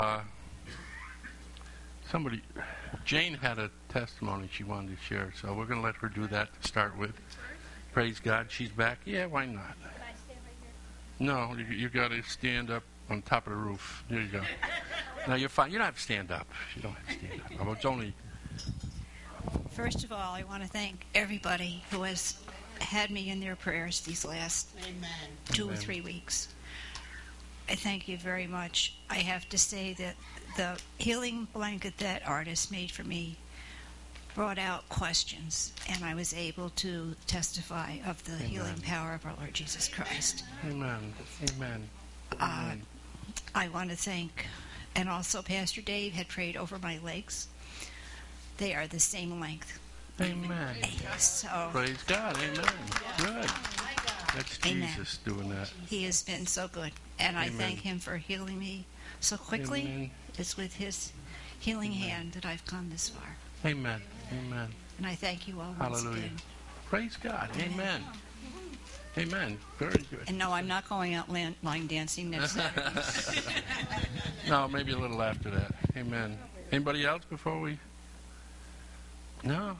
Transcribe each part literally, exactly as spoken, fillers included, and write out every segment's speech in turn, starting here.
Uh, somebody, Jane had a testimony she wanted to share, so we're going to let her do that to start with. Praise God, she's back. Yeah, why not? Can I stand right here? No, you, you got to stand up on top of the roof. There you go. No, you're fine. You don't have to stand up. You don't have to stand up. Oh, it's only. First of all, I want to thank everybody who has had me in their prayers these last Amen. two Amen. or three weeks. I thank you very much. I have to say that the healing blanket that artist made for me brought out questions, and I was able to testify of the Amen. healing power of our Lord Jesus Christ. Amen. Amen. Uh, Amen. I want to thank, and also Pastor Dave had prayed over my legs. They are the same length. Amen. So Praise God. Amen. Good. That's Amen. Jesus doing that. he has been so good, and I Amen. thank him for healing me so quickly. Amen. It's with his healing Amen. hand that I've come this far. Amen. Amen. And I thank you all once Hallelujah. again. Praise God. Amen. Amen. Very good. And no, I'm not going out line, line dancing next Saturday. No, maybe a little after that. Amen. Anybody else before we? No?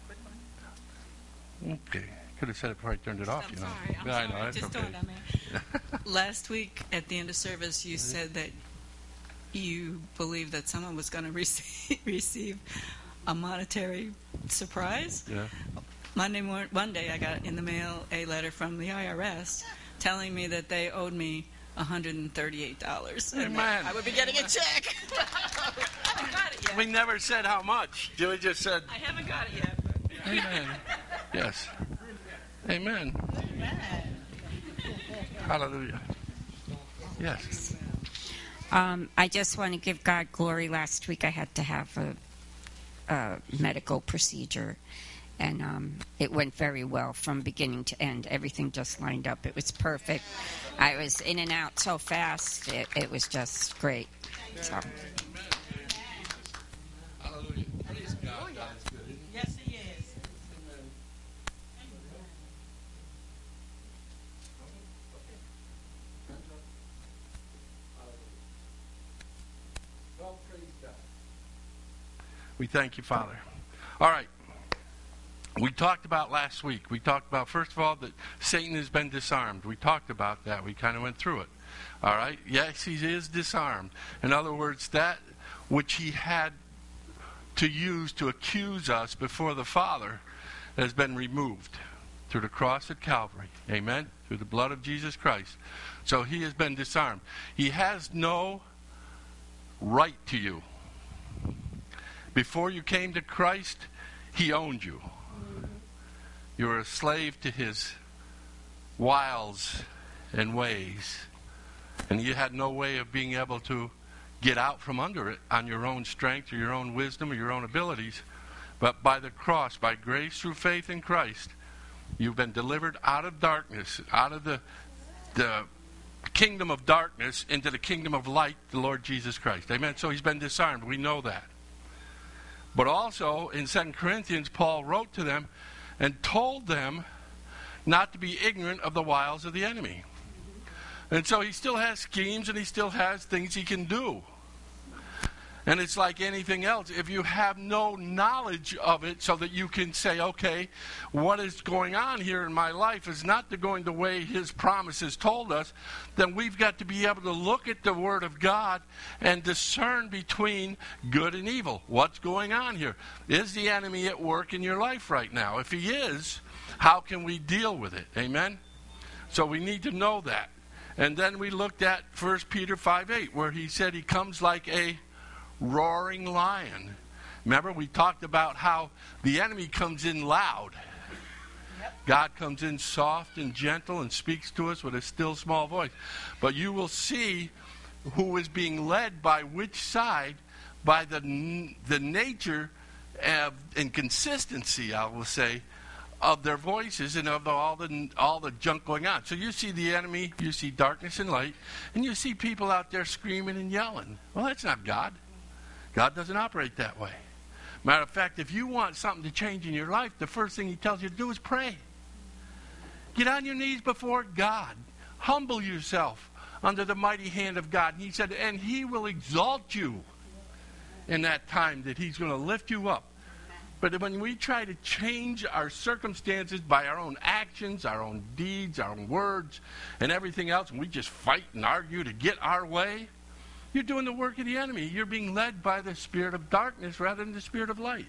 Okay. Could have said it before I turned it off, I'm you know. sorry. I'm yeah, sorry. I know. That's Just okay. don't, I mean, last week at the end of service, you said that you believed that someone was going to receive, receive a monetary surprise. Yeah. Monday morning, one day, I got in the mail a letter from the I R S telling me that they owed me one hundred thirty-eight dollars. Amen. I would be getting a check. I haven't got it yet. We never said how much. We just said, I haven't got it yet. But Amen. Yes. Amen. Hallelujah. Yes. Um, I just want to give God glory. Last week I had to have a, a medical procedure, and um, it went very well from beginning to end. Everything just lined up. It was perfect. I was in and out so fast. It, it was just great. So. Hallelujah. Praise God. God is good. Yes, he is. Well, praise God. We thank you, Father. All right. We talked about last week. We talked about, first of all, that Satan has been disarmed. We talked about that. We kind of went through it. All right? Yes, he is disarmed. In other words, that which he had to use to accuse us before the Father has been removed through the cross at Calvary. Amen? Through the blood of Jesus Christ. So he has been disarmed. He has no right to you. Before you came to Christ, he owned you. You were a slave to his wiles and ways. And you had no way of being able to get out from under it on your own strength or your own wisdom or your own abilities. But by the cross, by grace through faith in Christ, you've been delivered out of darkness, out of the, the kingdom of darkness into the kingdom of light, the Lord Jesus Christ. Amen. So he's been disarmed. We know that. But also in Second Corinthians, Paul wrote to them and told them not to be ignorant of the wiles of the enemy. And so he still has schemes and he still has things he can do. And it's like anything else. If you have no knowledge of it so that you can say, okay, what is going on here in my life is not going the way his promises told us, then we've got to be able to look at the Word of God and discern between good and evil. What's going on here? Is the enemy at work in your life right now? If he is, how can we deal with it? Amen? So we need to know that. And then we looked at First Peter five eight, where he said he comes like a roaring lion. Remember, we talked about how the enemy comes in loud. Yep. God comes in soft and gentle and speaks to us with a still small voice. But you will see who is being led by which side by the the nature of, and consistency, I will say, of their voices and of all the all the junk going on. So you see the enemy, you see darkness and light, and you see people out there screaming and yelling. Well, that's not God. God doesn't operate that way. Matter of fact, if you want something to change in your life, the first thing he tells you to do is pray. Get on your knees before God. Humble yourself under the mighty hand of God. And he said, and he will exalt you in that time, that he's going to lift you up. But when we try to change our circumstances by our own actions, our own deeds, our own words, and everything else, and we just fight and argue to get our way, you're doing the work of the enemy. You're being led by the spirit of darkness rather than the spirit of light.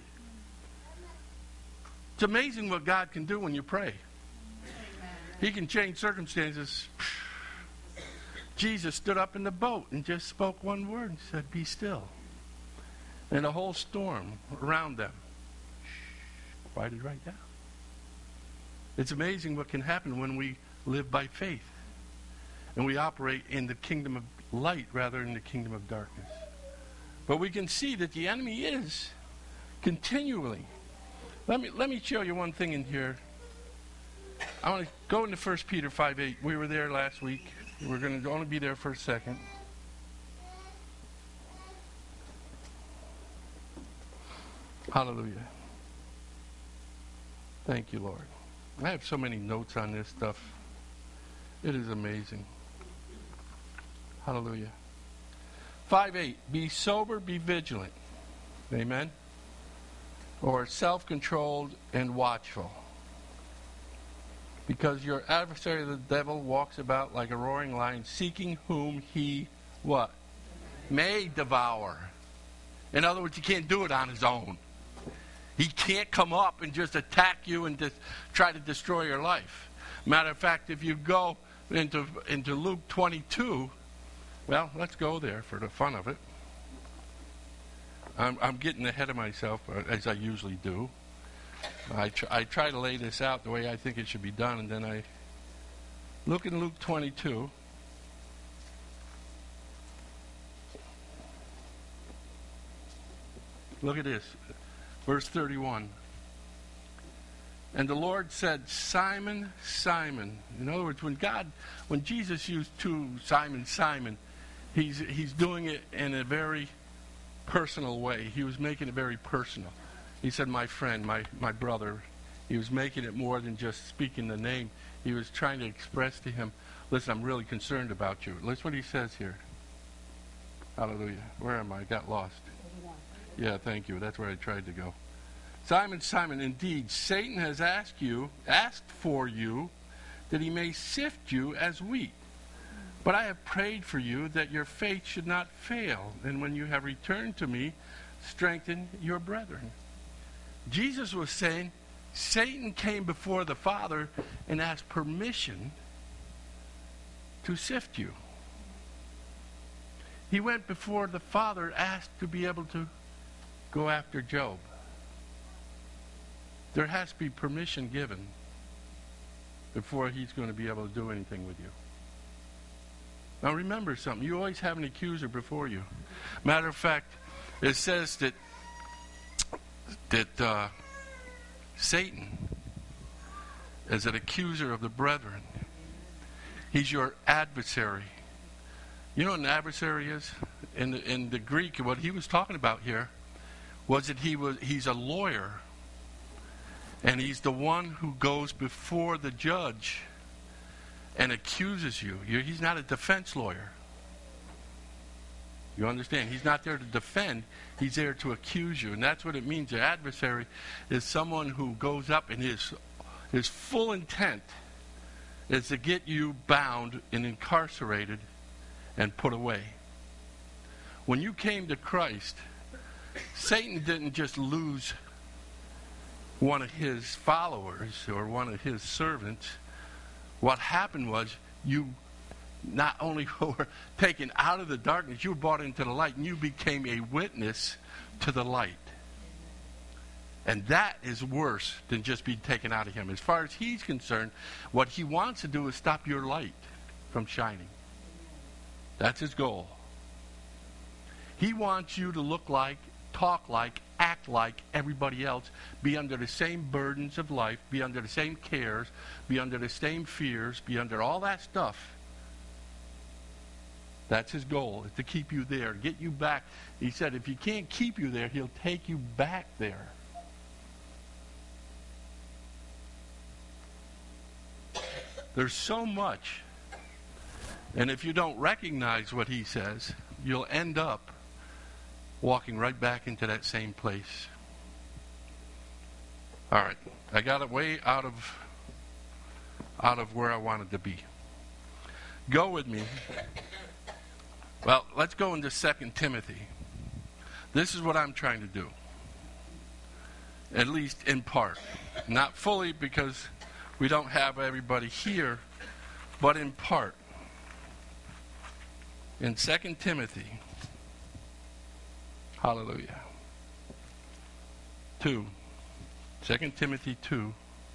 It's amazing what God can do when you pray. He can change circumstances. Jesus stood up in the boat and just spoke one word and said, be still. And a whole storm around them quieted right down. It's amazing what can happen when we live by faith and we operate in the kingdom of light rather than the kingdom of darkness. But we can see that the enemy is continually. Let me let me show you one thing in here. I want to go into First Peter five eight. We were there last week. We're going to only be there for a second. Hallelujah. Thank you, Lord. I have so many notes on this stuff. It is amazing. Hallelujah. five eight. Be sober, be vigilant. Amen. Or self-controlled and watchful. Because your adversary, the devil, walks about like a roaring lion, seeking whom he, what? May devour. In other words, he can't do it on his own. He can't come up and just attack you and just try to destroy your life. Matter of fact, if you go into, into Luke twenty-two, well, let's go there for the fun of it. I'm, I'm getting ahead of myself, as I usually do. I, tr- I try to lay this out the way I think it should be done, and then I look in Luke twenty-two. Look at this, verse thirty-one. And the Lord said, Simon, Simon. In other words, when God, when Jesus used to Simon, Simon, he's he's doing it in a very personal way. He was making it very personal. He said, my friend, my, my brother. He was making it more than just speaking the name. He was trying to express to him, listen, I'm really concerned about you. Listen what he says here. Hallelujah. Where am I? I got lost. Yeah, thank you. That's where I tried to go. Simon, Simon, indeed, Satan has asked you, asked for you, that he may sift you as wheat. But I have prayed for you that your faith should not fail. And when you have returned to me, strengthen your brethren. Jesus was saying, Satan came before the Father and asked permission to sift you. He went before the Father, asked to be able to go after Job. There has to be permission given before he's going to be able to do anything with you. Now remember something. You always have an accuser before you. Matter of fact, it says that that uh, Satan is an accuser of the brethren. He's your adversary. You know what an adversary is? In the, in the Greek, what he was talking about here was that he was he's a lawyer. And he's the one who goes before the judge and accuses you. You're, he's not a defense lawyer. You understand? He's not there to defend. He's there to accuse you. And that's what it means. An adversary is someone who goes up and his, his full intent is to get you bound and incarcerated and put away. When you came to Christ, Satan didn't just lose one of his followers or one of his servants. What happened was you not only were taken out of the darkness, you were brought into the light, and you became a witness to the light. And that is worse than just being taken out of him. As far as he's concerned, what he wants to do is stop your light from shining. That's his goal. He wants you to look like, talk like, act like everybody else, be under the same burdens of life, be under the same cares, be under the same fears, be under all that stuff. That's his goal, is to keep you there, get you back. He said if he can't keep you there, he'll take you back there. There's so much And if you don't recognize what he says, you'll end up walking right back into that same place. All right, I got it way out of out of where I wanted to be. Go with me. Well, let's go into Second Timothy. This is what I'm trying to do. At least in part. Not fully, because we don't have everybody here, but in part. In Second Timothy, hallelujah, two. Second Timothy two.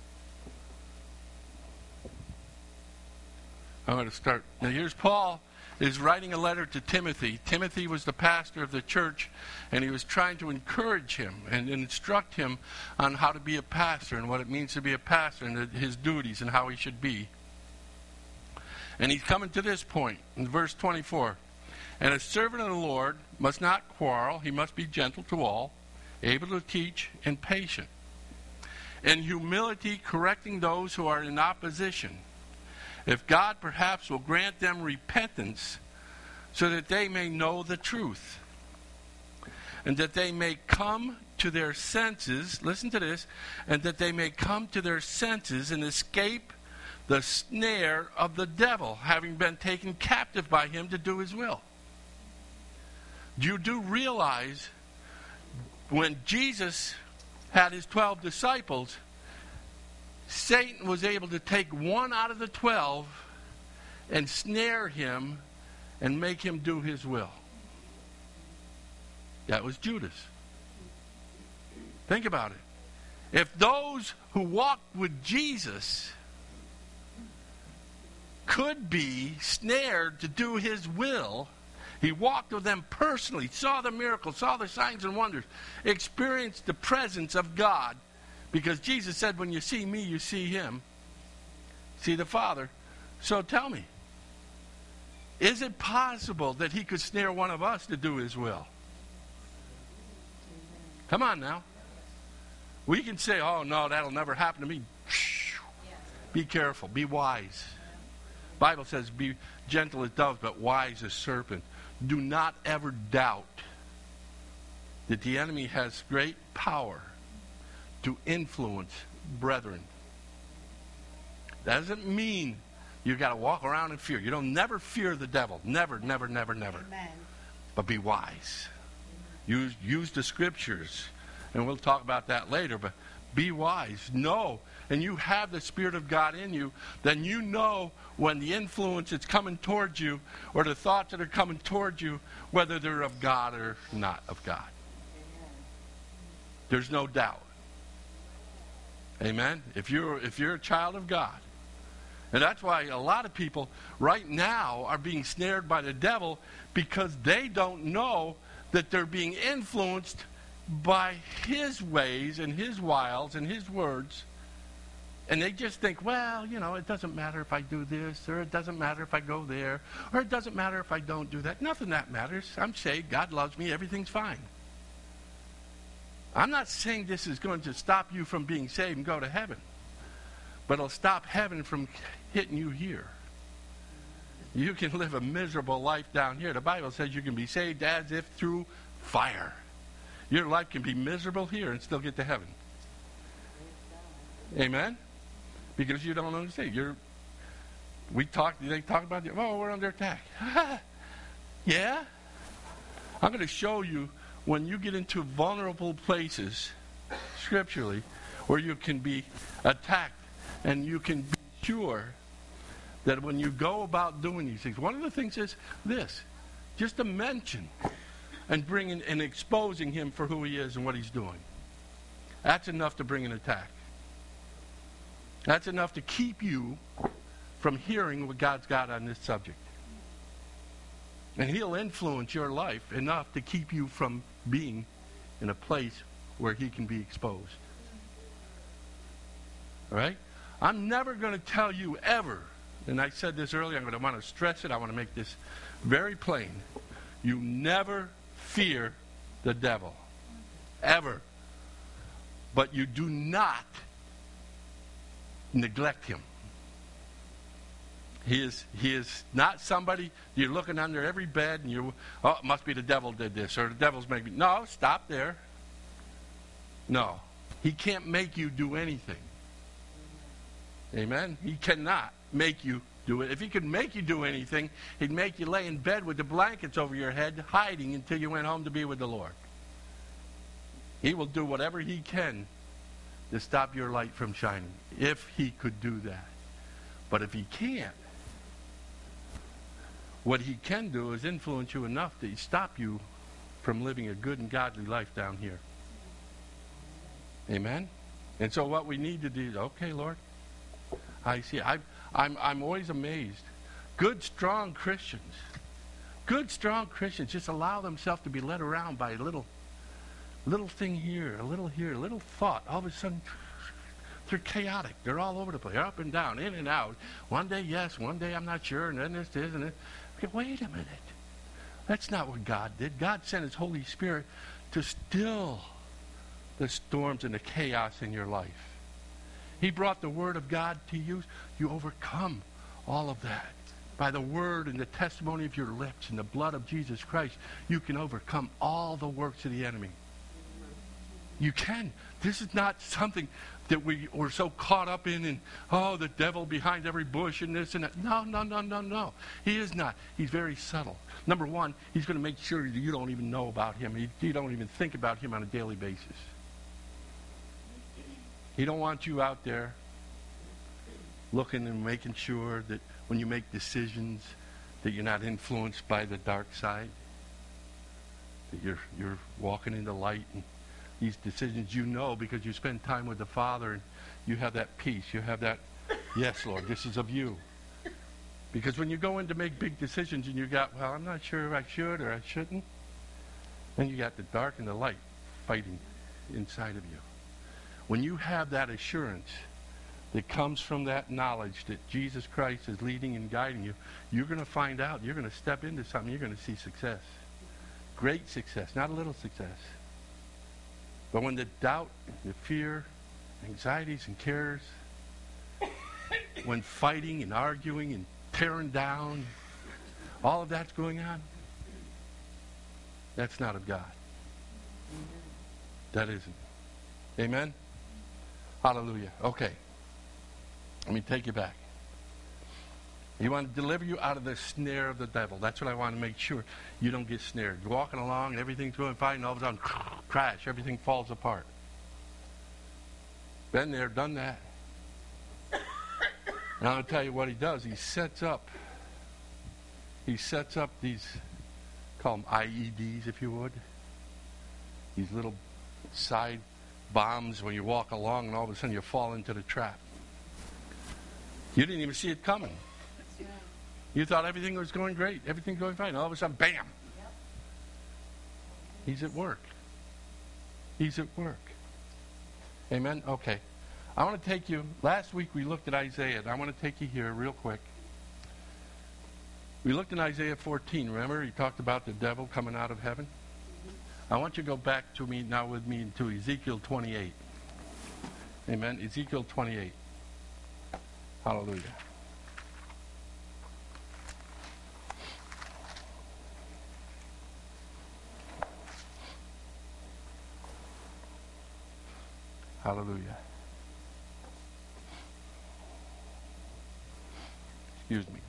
I'm going to start. Now here's Paul is writing a letter to Timothy. Timothy was the pastor of the church, and he was trying to encourage him and instruct him on how to be a pastor and what it means to be a pastor and his duties and how he should be. And he's coming to this point in verse twenty-four. And a servant of the Lord must not quarrel. He must be gentle to all, able to teach, and patient. In humility, correcting those who are in opposition, if God perhaps will grant them repentance, so that they may know the truth, and that they may come to their senses, listen to this, and that they may come to their senses and escape the snare of the devil, having been taken captive by him to do his will. You do realize when Jesus had his twelve disciples, Satan was able to take one out of the twelve and snare him and make him do his will. That was Judas. Think about it. If those who walked with Jesus could be snared to do his will, he walked with them personally, saw the miracles, saw the signs and wonders, experienced the presence of God. Because Jesus said, when you see me, you see him. See the Father. So tell me, is it possible that he could snare one of us to do his will? Come on now. We can say, oh, no, that'll never happen to me. Be careful. Be wise. The Bible says, be gentle as doves, but wise as serpents. Do not ever doubt that the enemy has great power to influence brethren. That doesn't mean you got to walk around in fear. You don't never fear the devil. Never, never, never, never. Amen. But be wise. Use use the scriptures, and we'll talk about that later. But be wise. Know, and you have the Spirit of God in you. Then you know when the influence is coming towards you, or the thoughts that are coming towards you, whether they're of God or not of God. There's no doubt. Amen. If you're if you're a child of God, and that's why a lot of people right now are being snared by the devil, because they don't know that they're being influenced by his ways and his wiles and his words, and they just think, well, you know, it doesn't matter if I do this, or it doesn't matter if I go there, or it doesn't matter if I don't do that. Nothing that matters. I'm saved. God loves me. Everything's fine. I'm not saying this is going to stop you from being saved and go to heaven, but it'll stop heaven from hitting you here. You can live a miserable life down here. The Bible says you can be saved as if through fire. Your life can be miserable here and still get to heaven. Amen? Because you don't understand. You're, we talk, they talk about, oh, we're under attack. Yeah? I'm going to show you when you get into vulnerable places, scripturally, where you can be attacked, and you can be sure that when you go about doing these things, one of the things is this, just to mention and bringing and exposing him for who he is and what he's doing. That's enough to bring an attack. That's enough to keep you from hearing what God's got on this subject. And he'll influence your life enough to keep you from being in a place where he can be exposed. All right? I'm never going to tell you ever, and I said this earlier, I'm going to want to stress it, I want to make this very plain. You never fear the devil. Ever. But you do not neglect him. He is, he is not somebody you're looking under every bed and you're, oh, it must be the devil did this or the devil's making me. No, stop there. No. He can't make you do anything. Amen? He cannot make you do it. If he could make you do anything, he'd make you lay in bed with the blankets over your head, hiding until you went home to be with the Lord. He will do whatever he can to stop your light from shining, if he could do that. But if he can't, what he can do is influence you enough to stop you from living a good and godly life down here. Amen? And so what we need to do is, okay, Lord, I see. I, I'm, I'm always amazed. Good, strong Christians, good, strong Christians just allow themselves to be led around by a little, little thing here, a little here, a little thought. All of a sudden, they're chaotic. They're all over the place, up and down, in and out. One day, yes. One day, I'm not sure. And then this, this, and this. Okay, wait a minute. That's not what God did. God sent his Holy Spirit to still the storms and the chaos in your life. He brought the Word of God to you. You overcome all of that. By the Word and the testimony of your lips and the blood of Jesus Christ, you can overcome all the works of the enemy. You can. This is not something that we were so caught up in and, oh, the devil behind every bush and this and that. No, no, no, no, no. He is not. He's very subtle. Number one, he's going to make sure that you don't even know about him. He, you don't even think about him on a daily basis. He don't want you out there looking and making sure that when you make decisions that you're not influenced by the dark side, that you're you're walking in the light, and these decisions you know because you spend time with the Father and you have that peace. You have that, yes, Lord, this is of you. Because when you go in to make big decisions and you got, well, I'm not sure if I should or I shouldn't, then you got the dark and the light fighting inside of you. When you have that assurance that comes from that knowledge that Jesus Christ is leading and guiding you, you're going to find out, you're going to step into something, you're going to see success. Great success, not a little success. But when the doubt, the fear, anxieties and cares, when fighting and arguing and tearing down, all of that's going on, that's not of God. That isn't. Amen? Hallelujah. Okay. Let me take you back. He wanted to deliver you out of the snare of the devil. That's what I want to make sure you don't get snared. You're walking along, and everything's going fine, and all of a sudden, crash, everything falls apart. Been there, done that. And I'm going to tell you what he does. He sets up, he sets up these, call them I E Ds, if you would. These little side bombs when you walk along, and all of a sudden you fall into the trap. You didn't even see it coming. You thought everything was going great. Everything's going fine. All of a sudden, bam. Yep. He's at work. He's at work. Amen? Okay. I want to take you, last week we looked at Isaiah, and I want to take you here real quick. We looked at Isaiah fourteen, remember? He talked about the devil coming out of heaven. I want you to go back to me now with me to Ezekiel twenty-eight. Amen? Ezekiel twenty-eight. Hallelujah. Hallelujah. Excuse me.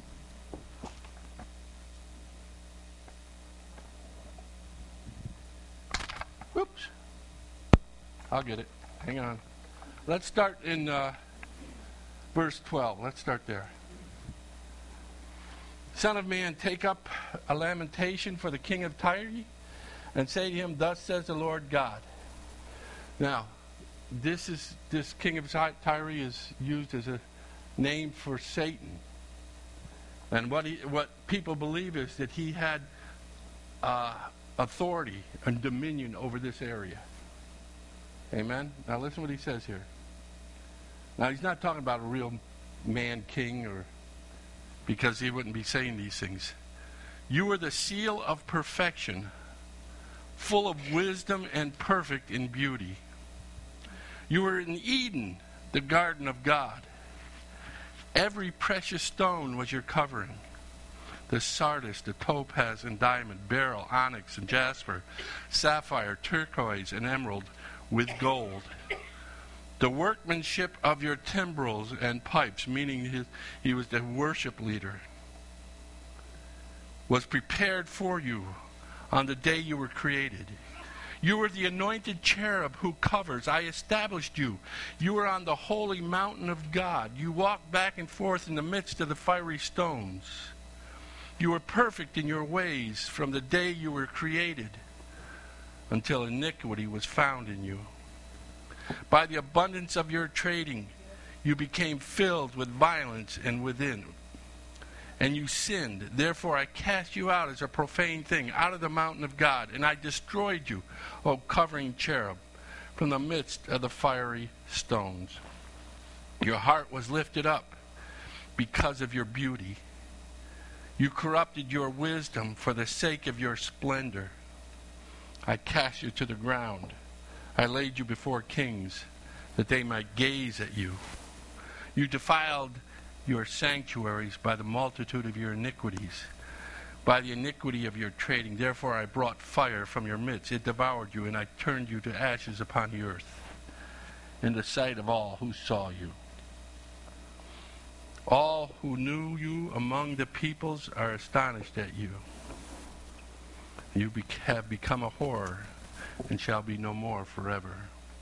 Whoops. I'll get it. Hang on. Let's start in uh, verse twelve. Let's start there. Son of man, take up a lamentation for the king of Tyre, and say to him, thus says the Lord God. Now, this is this king of Tyre is used as a name for Satan. And what he, what people believe is that he had uh, authority and dominion over this area. Amen? Now listen what he says here. Now he's not talking about a real man king, or because he wouldn't be saying these things. You are the seal of perfection, full of wisdom and perfect in beauty. You were in Eden, the garden of God. Every precious stone was your covering. The sardius, the topaz and diamond, beryl, onyx and jasper, sapphire, turquoise and emerald with gold. The workmanship of your timbrels and pipes, meaning his, he was the worship leader, was prepared for you on the day you were created. You were the anointed cherub who covers. I established you. You were on the holy mountain of God. You walked back and forth in the midst of the fiery stones. You were perfect in your ways from the day you were created until iniquity was found in you. By the abundance of your trading, you became filled with violence and within. And you sinned. Therefore I cast you out as a profane thing out of the mountain of God, and I destroyed you, O covering cherub, from the midst of the fiery stones. Your heart was lifted up because of your beauty. You corrupted your wisdom for the sake of your splendor. I cast you to the ground. I laid you before kings, that they might gaze at you. You defiled your sanctuaries by the multitude of your iniquities, by the iniquity of your trading. Therefore I brought fire from your midst. It devoured you, and I turned you to ashes upon the earth, in the sight of all who saw you. All who knew you among the peoples are astonished at you. You be- have become a horror, and shall be no more forever.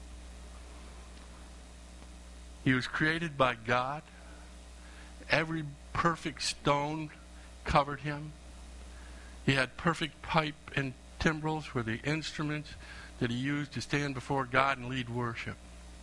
He was created by God. Every perfect stone covered him. He had perfect pipe and timbrels were the instruments that he used to stand before God and lead worship.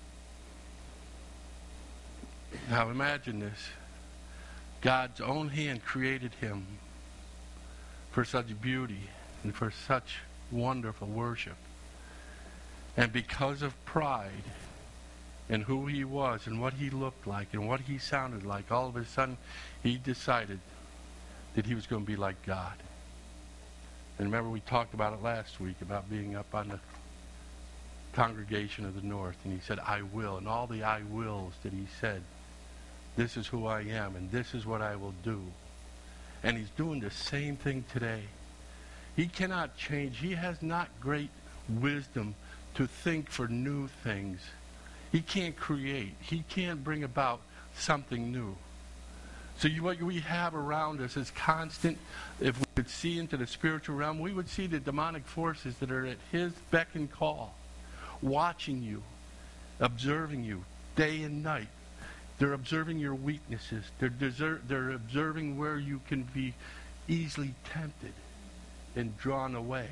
Now imagine this. God's own hand created him for such beauty and for such wonderful worship. And because of pride and who he was and what he looked like and what he sounded like, all of a sudden he decided that he was going to be like God. And remember, we talked about it last week, about being up on the congregation of the north, and he said, I will, and all the I wills that he said, this is who I am, and this is what I will do. And he's doing the same thing today. He cannot change. He has not great wisdom to think for new things. He can't create. He can't bring about something new. So you, what we have around us is constant. If we could see into the spiritual realm, we would see the demonic forces that are at his beck and call, watching you, observing you day and night. They're observing your weaknesses. They're, deser- they're observing where you can be easily tempted and drawn away.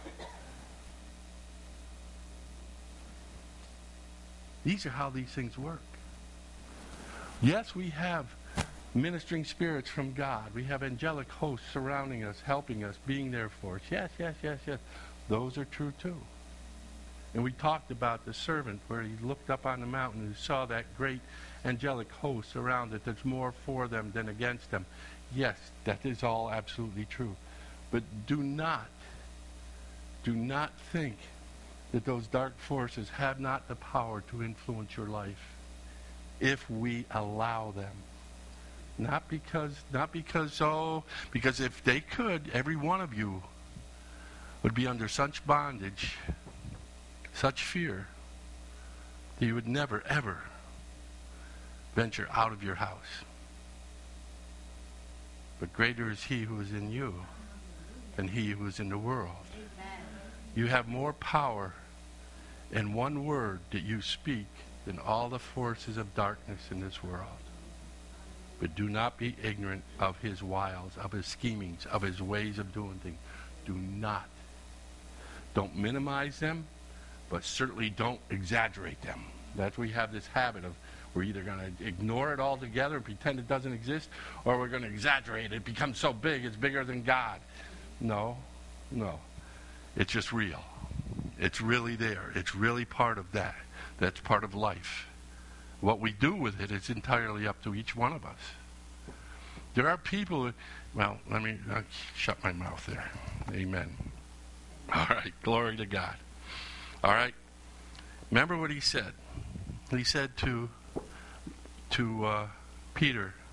These are how these things work. Yes, we have ministering spirits from God. We have angelic hosts surrounding us, helping us, being there for us. Yes, yes, yes, yes. Those are true too. And we talked about the servant where he looked up on the mountain and saw that great angelic host around it. There's more for them than against them. Yes, that is all absolutely true. But do not, do not think that those dark forces have not the power to influence your life if we allow them. Not because, not because, oh, because if they could, every one of you would be under such bondage, such fear, that you would never, ever venture out of your house. But greater is he who is in you than he who is in the world. You have more power in one word that you speak than all the forces of darkness in this world. But do not be ignorant of his wiles, of his schemings, of his ways of doing things. Do not. Don't minimize them, but certainly don't exaggerate them. That's where we have this habit of we're either going to ignore it altogether and pretend it doesn't exist, or we're going to exaggerate it. It becomes so big, it's bigger than God. No, no. It's just real. It's really there. It's really part of that. That's part of life. What we do with it is entirely up to each one of us. There are people, well, let me uh, shut my mouth there. Amen. All right, glory to God. All right, remember what he said. He said to, to uh, Peter,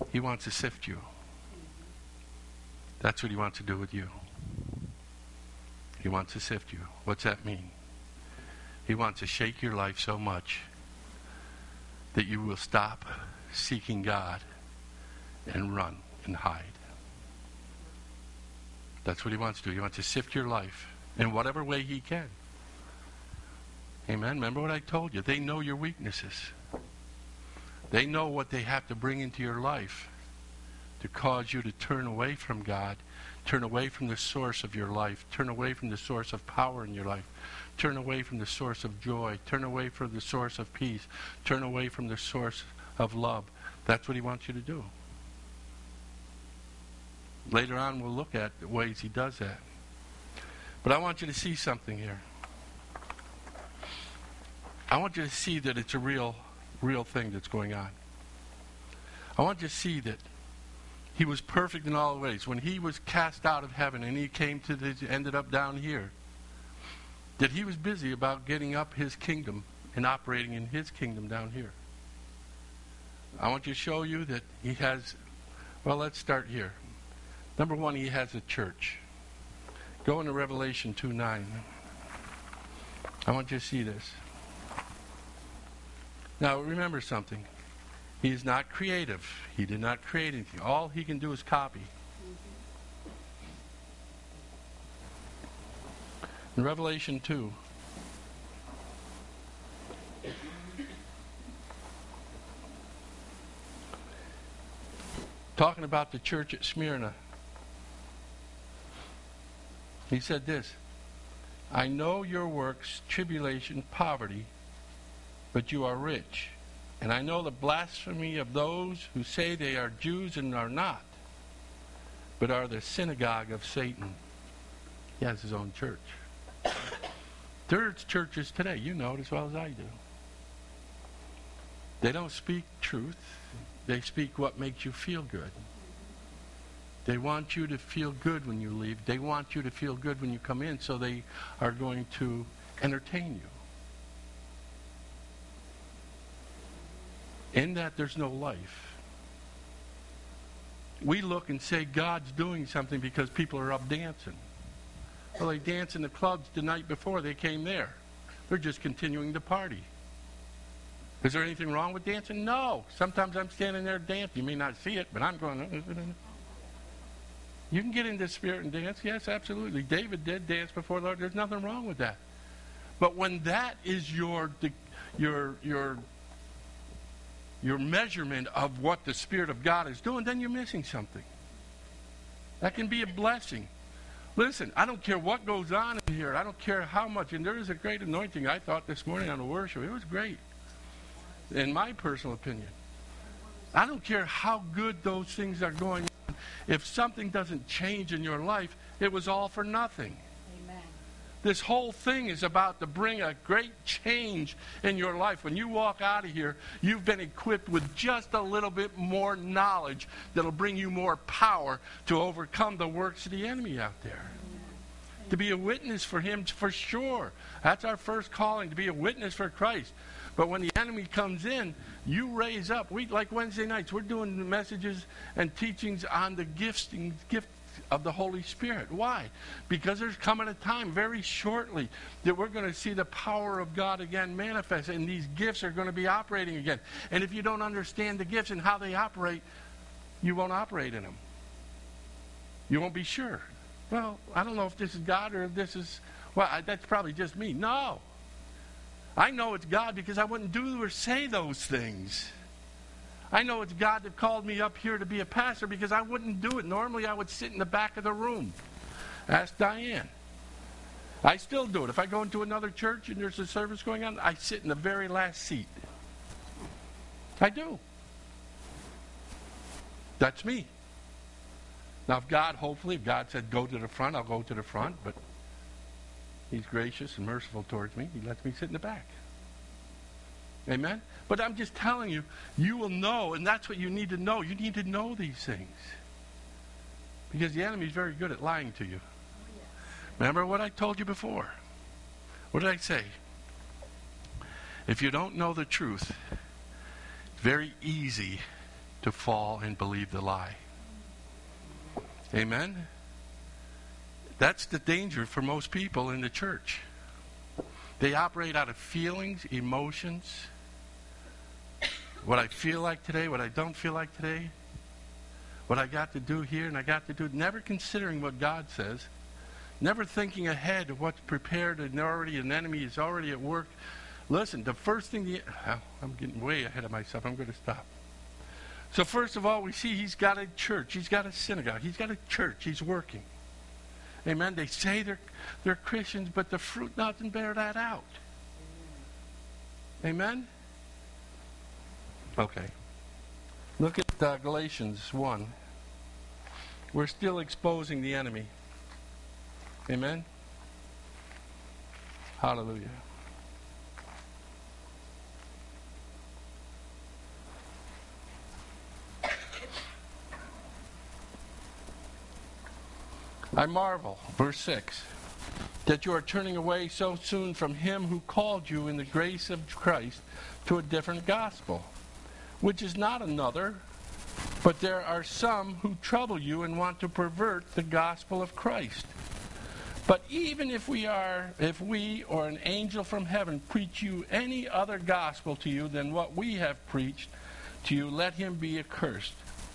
He wants to sift you. That's what he wants to do with you. He wants to sift you. What's that mean? He wants to shake your life so much that you will stop seeking God and run and hide. That's what he wants to do. He wants to sift your life in whatever way he can. Amen. Remember what I told you. They know your weaknesses. They know what they have to bring into your life to cause you to turn away from God, turn away from the source of your life, turn away from the source of power in your life, turn away from the source of joy, turn away from the source of peace, turn away from the source of love. That's what he wants you to do. Later on, we'll look at the ways he does that. But I want you to see something here. I want you to see that it's a real, real thing that's going on. I want you to see that he was perfect in all ways. When he was cast out of heaven and he came to the, ended up down here, that he was busy about getting up his kingdom and operating in his kingdom down here. I want you to show you that he has, well, let's start here. Number one, he has a church. Go into Revelation two nine. I want you to see this. Now, remember something. He is not creative. He did not create anything. All he can do is copy. In Revelation two, talking about the church at Smyrna, he said this, I know your works, tribulation, poverty, but you are rich. And I know the blasphemy of those who say they are Jews and are not, but are the synagogue of Satan. He has his own church. There's churches today, you know it as well as I do. They don't speak truth. They speak what makes you feel good. They want you to feel good when you leave. They want you to feel good when you come in, so they are going to entertain you. In that, there's no life. We look and say God's doing something because people are up dancing. Well, they danced in the clubs the night before they came there. They're just continuing to party. Is there anything wrong with dancing? No. Sometimes I'm standing there dancing. You may not see it, but I'm going. You can get into the spirit and dance. Yes, absolutely. David did dance before the Lord. There's nothing wrong with that. But when that is your your your your measurement of what the Spirit of God is doing, then you're missing something. That can be a blessing. Listen, I don't care what goes on in here. I don't care how much. And there is a great anointing, I thought, this morning on the worship. It was great, in my personal opinion. I don't care how good those things are going on. If something doesn't change in your life, it was all for nothing. This whole thing is about to bring a great change in your life. When you walk out of here, you've been equipped with just a little bit more knowledge that'll bring you more power to overcome the works of the enemy out there. To be a witness for him, for sure. That's our first calling, to be a witness for Christ. But when the enemy comes in, you raise up. We, like Wednesday nights, we're doing messages and teachings on the gifts and gifts of the Holy Spirit. Why? Because there's coming a time very shortly that we're going to see the power of God again manifest, and these gifts are going to be operating again. And if you don't understand the gifts and how they operate, you won't operate in them. You won't be sure. Well, I don't know if this is God or if this is, well, I, that's probably just me. No. I know it's God because I wouldn't do or say those things. I know it's God that called me up here to be a pastor because I wouldn't do it. Normally, I would sit in the back of the room. Ask Diane. I still do it. If I go into another church and there's a service going on, I sit in the very last seat. I do. That's me. Now, if God, hopefully, if God said go to the front, I'll go to the front. But He's gracious and merciful towards me. He lets me sit in the back. Amen? But I'm just telling you, you will know, and that's what you need to know. You need to know these things. Because the enemy is very good at lying to you. Remember what I told you before? What did I say? If you don't know the truth, it's very easy to fall and believe the lie. Amen? That's the danger for most people in the church. They operate out of feelings, emotions, what I feel like today, what I don't feel like today, what I got to do here and I got to do, never considering what God says, never thinking ahead of what's prepared and already an enemy is already at work. Listen, the first thing, the, oh, I'm getting way ahead of myself. I'm going to stop. So first of all, we see he's got a church. He's got a synagogue. He's got a church. He's working. Amen. They say they're, they're Christians, but the fruit doesn't bear that out. Amen? Okay. Look at uh, Galatians one. We're still exposing the enemy. Amen? Hallelujah. I marvel, verse six, that you are turning away so soon from him who called you in the grace of Christ to a different gospel, which is not another, but there are some who trouble you and want to pervert the gospel of Christ. But even if we are, if we or an angel from heaven preach you any other gospel to you than what we have preached to you, let him be accursed.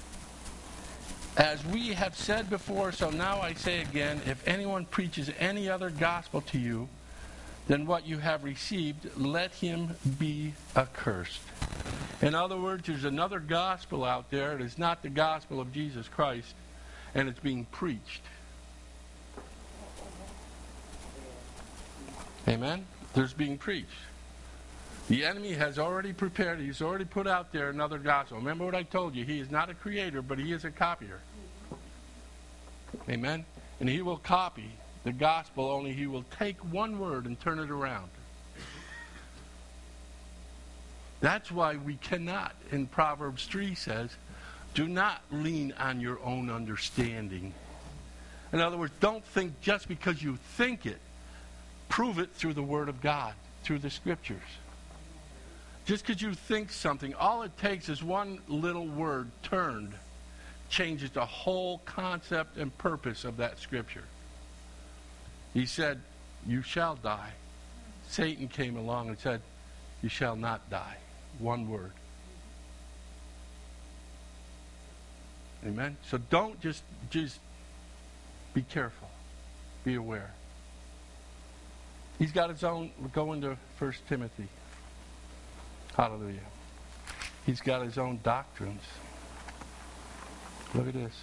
As we have said before, so now I say again, if anyone preaches any other gospel to you than what you have received, let him be accursed. In other words, there's another gospel out there. It is not the gospel of Jesus Christ, and it's being preached. Amen? There's being preached. The enemy has already prepared, he's already put out there another gospel. Remember what I told you, he is not a creator, but he is a copier. Amen? And he will copy the gospel, only he will take one word and turn it around. That's why we cannot, in Proverbs three says, do not lean on your own understanding. In other words, don't think just because you think it. Prove it through the Word of God, through the Scriptures. Just because you think something, all it takes is one little word turned, changes the whole concept and purpose of that Scripture. He said, you shall die. Satan came along and said, you shall not die. One word. Amen? So don't just, just be careful. Be aware. He's got his own, go into First Timothy. Hallelujah. He's got his own doctrines. Look at this.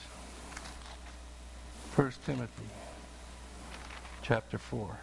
First Timothy, chapter four.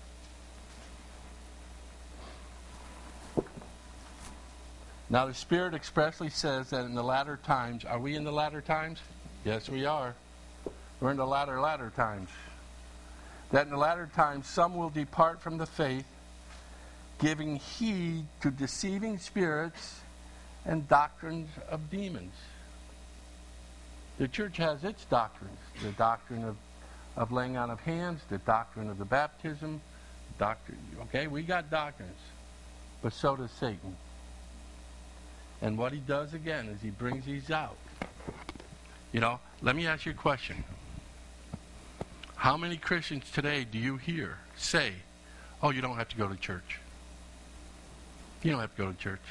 Now the Spirit expressly says that in the latter times, are we in the latter times? Yes, we are. We're in the latter, latter times. That in the latter times some will depart from the faith, giving heed to deceiving spirits and doctrines of demons. The church has its doctrines. The doctrine of, of laying on of hands, the doctrine of the baptism, doctrine. Okay, we got doctrines. But so does Satan. And what he does again is he brings these out. You know, let me ask you a question. How many Christians today do you hear say, oh, you don't have to go to church? You don't have to go to church.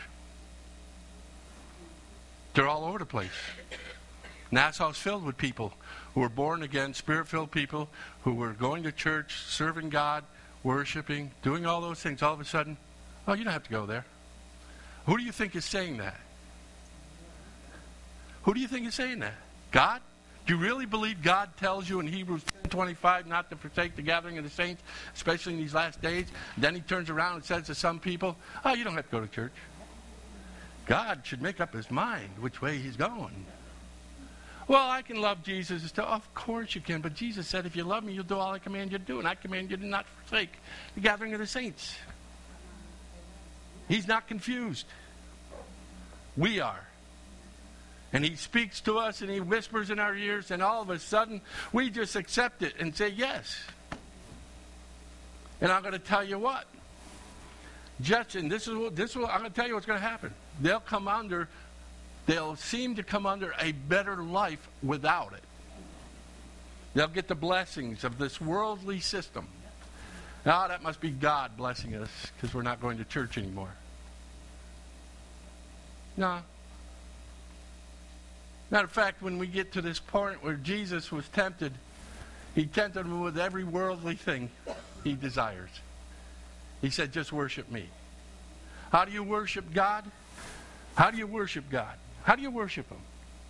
They're all over the place. Nassau's filled with people who were born again, Spirit-filled people who were going to church, serving God, worshiping, doing all those things. All of a sudden, oh, you don't have to go there. Who do you think is saying that? Who do you think is saying that? God? Do you really believe God tells you in Hebrews ten twenty-five not to forsake the gathering of the saints, especially in these last days? Then he turns around and says to some people, oh, you don't have to go to church. God should make up his mind which way he's going. Well, I can love Jesus and stuff. Of course you can, but Jesus said, if you love me, you'll do all I command you to do, and I command you to not forsake the gathering of the saints. He's not confused. We are. And he speaks to us and he whispers in our ears, and all of a sudden we just accept it and say yes. And I'm going to tell you what. Just, and this is what, this is what, I'm going to tell you what's going to happen. They'll come under they'll seem to come under a better life without it. They'll get the blessings of this worldly system. Now, that must be God blessing us because we're not going to church anymore. No. Matter of fact, when we get to this point where Jesus was tempted, he tempted him with every worldly thing he desires. He said, just worship me. How do you worship God? How do you worship God? How do you worship him?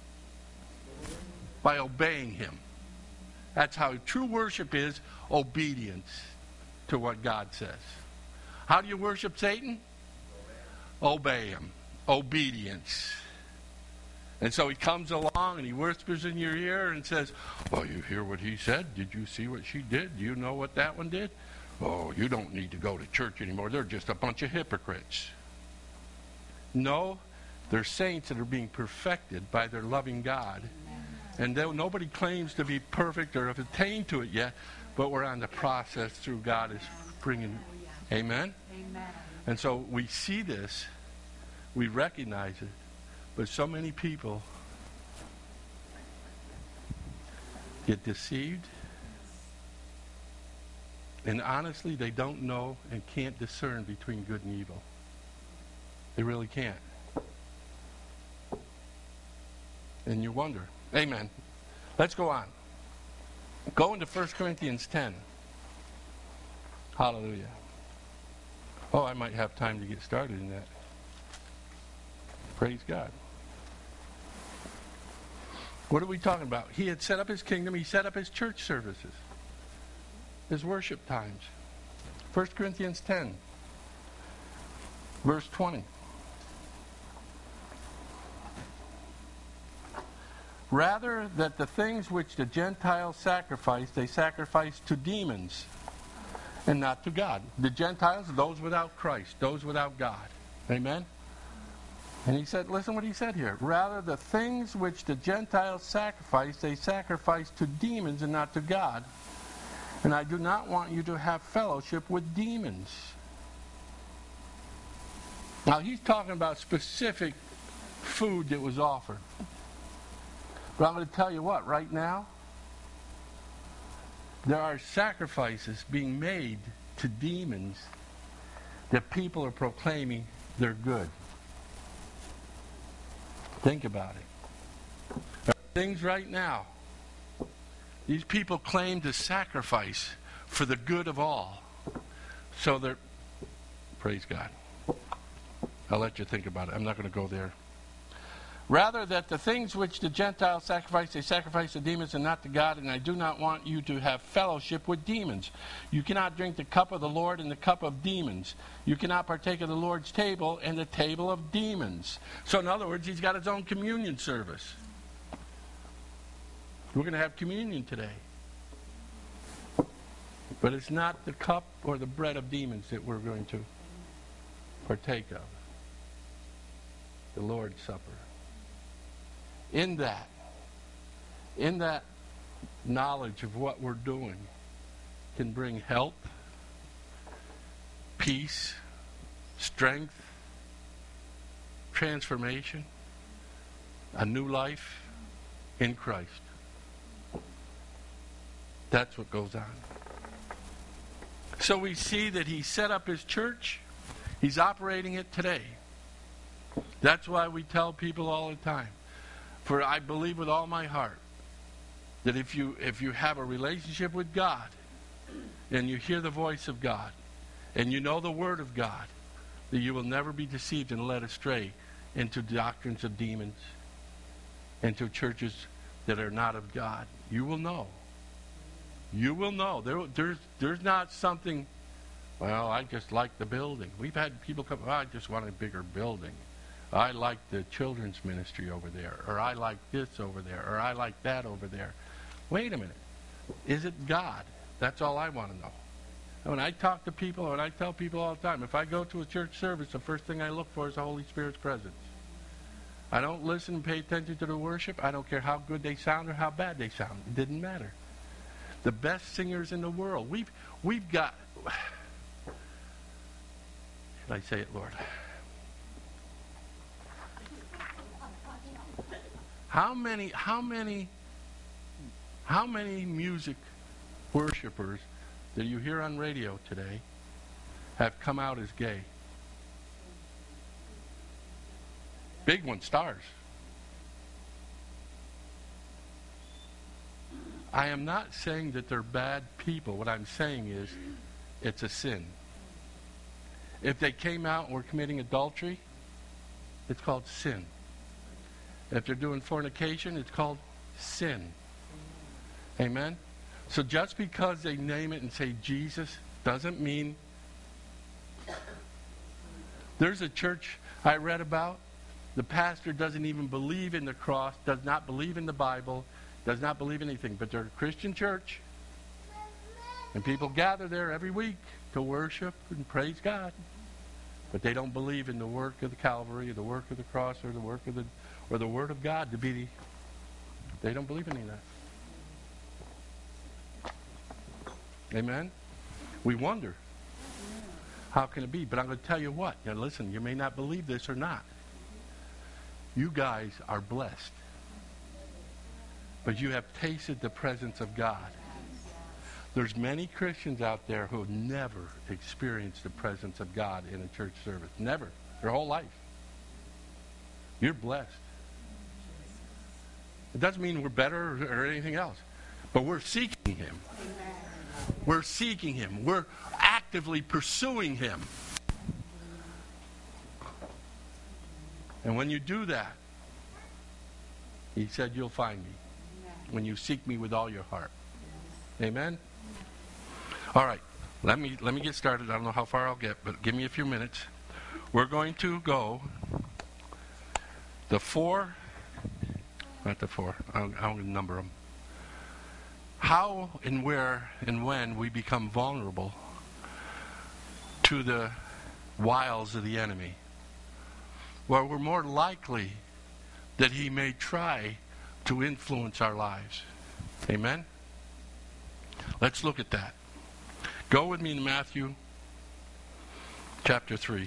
By obeying him. That's how true worship is, obedience to what God says. How do you worship Satan? Obey him. Obedience. And so he comes along and he whispers in your ear and says, well, you hear what he said? Did you see what she did? Do you know what that one did? Oh, you don't need to go to church anymore. They're just a bunch of hypocrites. No, they're saints that are being perfected by their loving God. And nobody claims to be perfect or have attained to it yet, but we're on the process through God is bringing. Amen? Amen. And so we see this, we recognize it, but so many people get deceived, and honestly, they don't know and can't discern between good and evil. They really can't. And you wonder. Amen. Let's go on. Go into First Corinthians ten. Hallelujah. Oh, I might have time to get started in that. Praise God. What are we talking about? He had set up his kingdom. He set up his church services. His worship times. First Corinthians ten. Verse twenty. Rather that the things which the Gentiles sacrifice, they sacrifice to demons and not to God. The Gentiles are those without Christ, those without God. Amen? And he said, listen what he said here. Rather the things which the Gentiles sacrifice, they sacrifice to demons and not to God. And I do not want you to have fellowship with demons. Now he's talking about specific food that was offered. But I'm going to tell you what, right now, there are sacrifices being made to demons that people are proclaiming they're good. Think about it. There are things right now, these people claim to sacrifice for the good of all. So they're, praise God. I'll let you think about it. I'm not going to go there. Rather that the things which the Gentiles sacrifice, they sacrifice to demons and not to God, and I do not want you to have fellowship with demons. You cannot drink the cup of the Lord and the cup of demons. You cannot partake of the Lord's table and the table of demons. So in other words, he's got his own communion service. We're going to have communion today. But it's not the cup or the bread of demons that we're going to partake of. The Lord's Supper. In that, in that knowledge of what we're doing can bring health, peace, strength, transformation, a new life in Christ. That's what goes on. So we see that he set up his church. He's operating it today. That's why we tell people all the time. For I believe with all my heart that if you if you have a relationship with God and you hear the voice of God and you know the Word of God, that you will never be deceived and led astray into doctrines of demons, into churches that are not of God. You will know. You will know. There, there's, there's not something, well, I just like the building. We've had people come, oh, I just want a bigger building. I like the children's ministry over there, or I like this over there, or I like that over there. Wait a minute. Is it God? That's all I want to know. And when I talk to people, and I tell people all the time, if I go to a church service, the first thing I look for is the Holy Spirit's presence. I don't listen and pay attention to the worship. I don't care how good they sound or how bad they sound. It didn't matter. The best singers in the world. We've, we've got... Should I say it, Lord? How many, how many, how many music worshipers that you hear on radio today have come out as gay? Big one, stars. I am not saying that they're bad people. What I'm saying is it's a sin. If they came out and were committing adultery, it's called sin. If they're doing fornication, it's called sin. Amen? So just because they name it and say Jesus doesn't mean... There's a church I read about. The pastor doesn't even believe in the cross, does not believe in the Bible, does not believe in anything. But they're a Christian church. And people gather there every week to worship and praise God. But they don't believe in the work of the Calvary, or the work of the cross, or the work of the, or the Word of God to be the... They don't believe in any of that. Amen? We wonder, how can it be? But I'm going to tell you what. Now listen, you may not believe this or not. You guys are blessed. But you have tasted the presence of God. There's many Christians out there who have never experienced the presence of God in a church service. Never. Their whole life. You're blessed. It doesn't mean we're better or anything else. But we're seeking Him. We're seeking Him. We're actively pursuing Him. And when you do that, He said, you'll find me. When you seek me with all your heart. Amen? All right. Let me let me get started. I don't know how far I'll get, but give me a few minutes. We're going to go the four, not the four, I'll, I'll number them. How and where and when we become vulnerable to the wiles of the enemy. Where we're more likely that he may try to influence our lives. Amen? Let's look at that. Go with me to Matthew chapter three.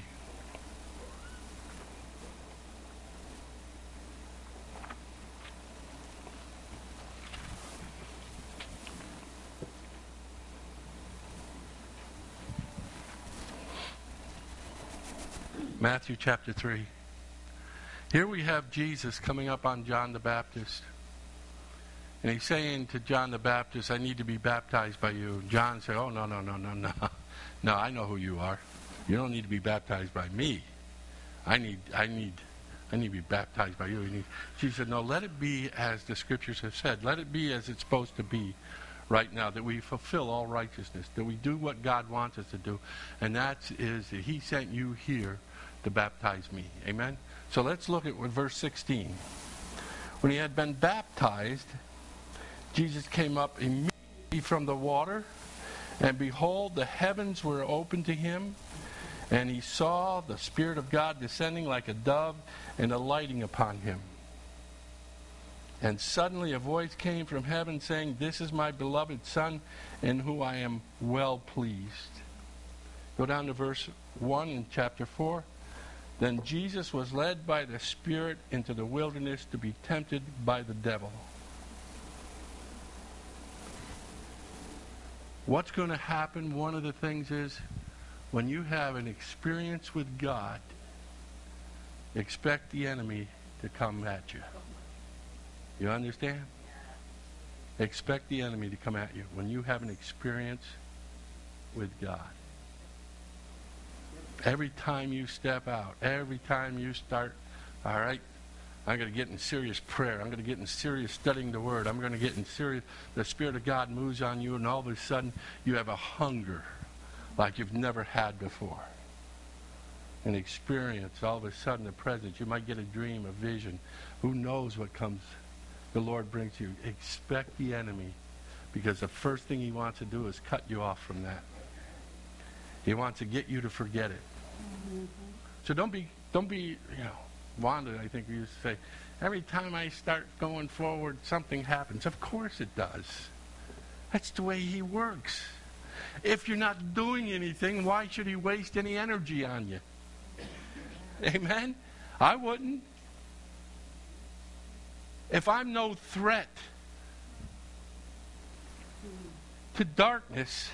Matthew chapter three. Here we have Jesus coming up on John the Baptist. And he's saying to John the Baptist, I need to be baptized by you. John said, oh, no, no, no, no, no. No, I know who you are. You don't need to be baptized by me. I need I need, I need to be baptized by you. And he, she said, no, let it be as the Scriptures have said. Let it be as it's supposed to be right now, that we fulfill all righteousness, that we do what God wants us to do. And that is that He sent you here to baptize me. Amen? So let's look at verse sixteen. When he had been baptized, Jesus came up immediately from the water, and behold, the heavens were opened to him, and he saw the Spirit of God descending like a dove and alighting upon him. And suddenly a voice came from heaven saying, this is my beloved Son, in whom I am well pleased. Go down to verse one in chapter four. Then Jesus was led by the Spirit into the wilderness to be tempted by the devil. What's going to happen, one of the things is, when you have an experience with God, expect the enemy to come at you. You understand? Expect the enemy to come at you when you have an experience with God. Every time you step out, every time you start, all right, I'm going to get in serious prayer. I'm going to get in serious studying the Word. I'm going to get in serious, the Spirit of God moves on you, and all of a sudden you have a hunger like you've never had before. An experience, all of a sudden a presence. You might get a dream, a vision. Who knows what comes, the Lord brings you. Expect the enemy, because the first thing he wants to do is cut you off from that. He wants to get you to forget it. Mm-hmm. So don't be, don't be, you know, Wanda, I think we used to say, every time I start going forward, something happens. Of course it does. That's the way he works. If you're not doing anything, why should he waste any energy on you? Amen? I wouldn't. If I'm no threat to darkness,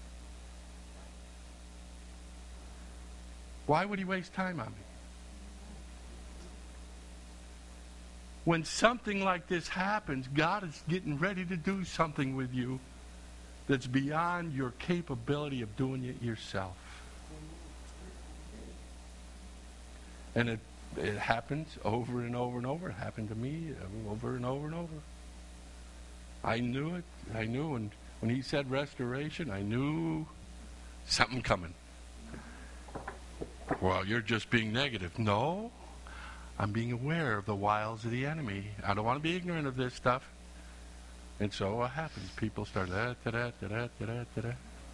why would he waste time on me? When something like this happens, God is getting ready to do something with you that's beyond your capability of doing it yourself. And it it happens over and over and over. It happened to me over and over and over. I knew it. I knew when, when he said restoration, I knew something coming. Well, you're just being negative. No, I'm being aware of the wiles of the enemy. I don't want to be ignorant of this stuff. And so what happens? People start da da da da da da da.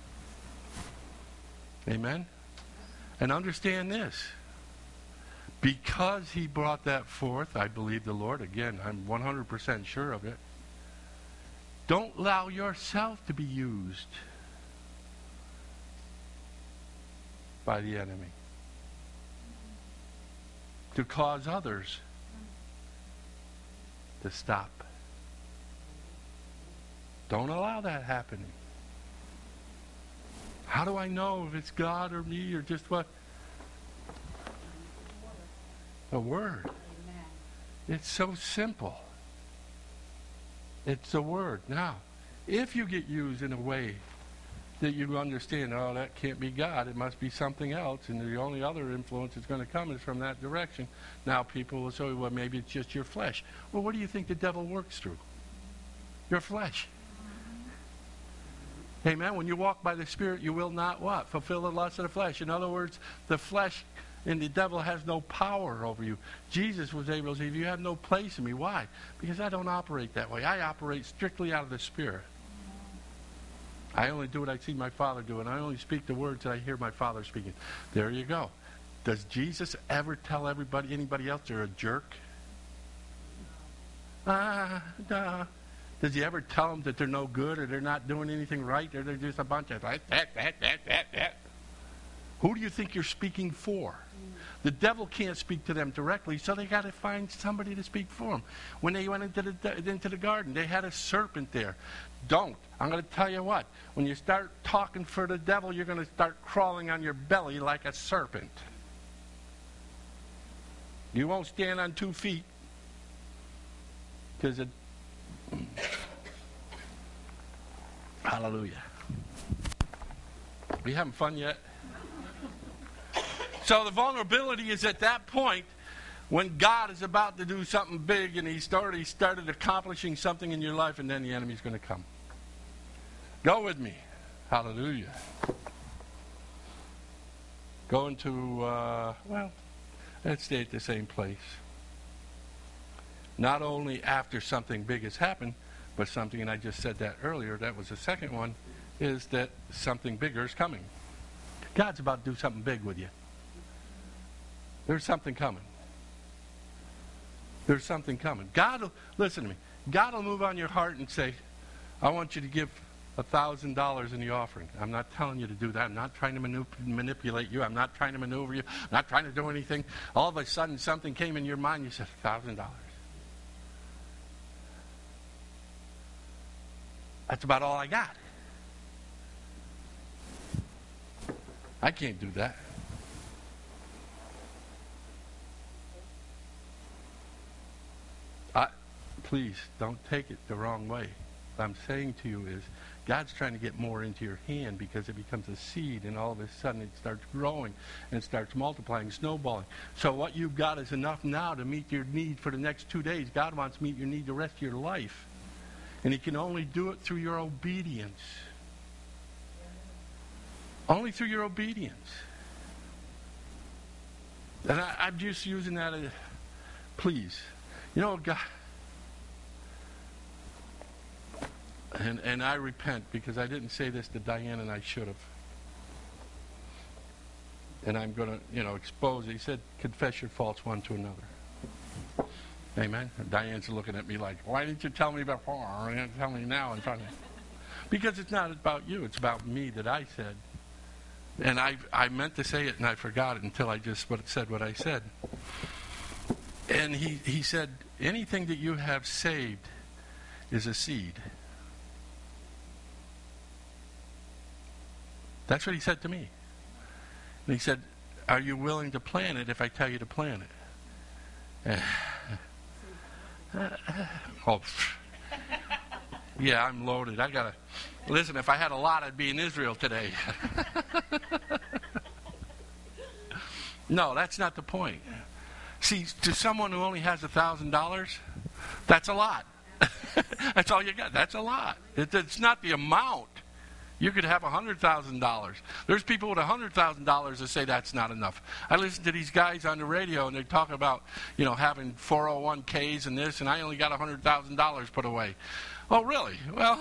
Amen? And understand this. Because he brought that forth, I believe the Lord, again, I'm one hundred percent sure of it. Don't allow yourself to be used by the enemy to cause others to stop. Don't allow that happening. How do I know if it's God or me or just what? The Word. Amen. It's so simple. It's the Word. Now, if you get used in a way that you understand, oh, that can't be God, it must be something else, and the only other influence that's going to come is from that direction. Now people will say, well, maybe it's just your flesh. Well, what do you think the devil works through? Your flesh. Amen. When you walk by the Spirit, you will not what? Fulfill the lust of the flesh. In other words, the flesh and the devil has no power over you. Jesus was able to say, you have no place in me. Why? Because I don't operate that way. I operate strictly out of the Spirit. I only do what I see my Father do, and I only speak the words that I hear my Father speaking. There you go. Does Jesus ever tell everybody, anybody else, they're a jerk? Ah, nah. Does he ever tell them that they're no good or they're not doing anything right or they're just a bunch of that, that, that, that, that, that? Who do you think you're speaking for? The devil can't speak to them directly, so they got to find somebody to speak for them. When they went into the into the garden, they had a serpent there. Don't. I'm going to tell you what. When you start talking for the devil, you're going to start crawling on your belly like a serpent. You won't stand on two feet because it. Hallelujah. We having fun yet? So the vulnerability is at that point when God is about to do something big and he's already started accomplishing something in your life, and then the enemy's going to come. Go with me. Hallelujah. Going to, uh, well, let's stay at the same place. Not only after something big has happened, but something, and I just said that earlier, that was the second one, is that something bigger is coming. God's about to do something big with you. There's something coming. There's something coming. God will, listen to me, God will move on your heart and say, I want you to give one thousand dollars in the offering. I'm not telling you to do that. I'm not trying to manip- manipulate you. I'm not trying to maneuver you. I'm not trying to do anything. All of a sudden, something came in your mind. You said, one thousand dollars. That's about all I got. I can't do that. I, please, don't take it the wrong way. What I'm saying to you is, God's trying to get more into your hand because it becomes a seed, and all of a sudden it starts growing and starts multiplying, snowballing. So what you've got is enough now to meet your need for the next two days. God wants to meet your need the rest of your life. And he can only do it through your obedience. Only through your obedience. And I, I'm just using that as, please. You know, God, and, and I repent because I didn't say this to Diane, and I should have. And I'm going to, you know, expose it. He said, confess your faults one to another. Amen. And Diane's looking at me like, why didn't you tell me before? Why didn't you tell me now? In front of me? Because it's not about you. It's about me that I said. And I I meant to say it, and I forgot it until I just said what I said. And he, he said, anything that you have saved is a seed. That's what he said to me. And he said, are you willing to plant it if I tell you to plant it? oh, yeah, I'm loaded. I gotta listen. If I had a lot, I'd be in Israel today. No, that's not the point. See, to someone who only has a thousand dollars, that's a lot. That's all you got. That's a lot. It, it's not the amount. You could have a hundred thousand dollars. There's people with a hundred thousand dollars that say that's not enough. I listen to these guys on the radio and they talk about, you know, having four oh one k's and this, and I only got a hundred thousand dollars put away. Oh, really? Well,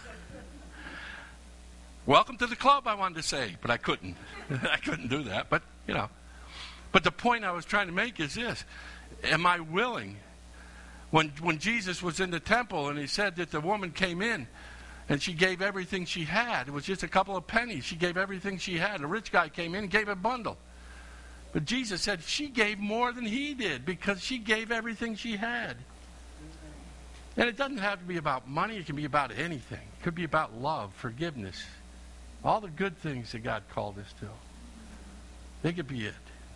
welcome to the club, I wanted to say, but I couldn't. I couldn't do that. But you know, but the point I was trying to make is this: am I willing? When when Jesus was in the temple and he said that the woman came in. And she gave everything she had. It was just a couple of pennies. She gave everything she had. A rich guy came in and gave a bundle. But Jesus said she gave more than he did because she gave everything she had. And it doesn't have to be about money. It can be about anything. It could be about love, forgiveness. All the good things that God called us to. They could be it.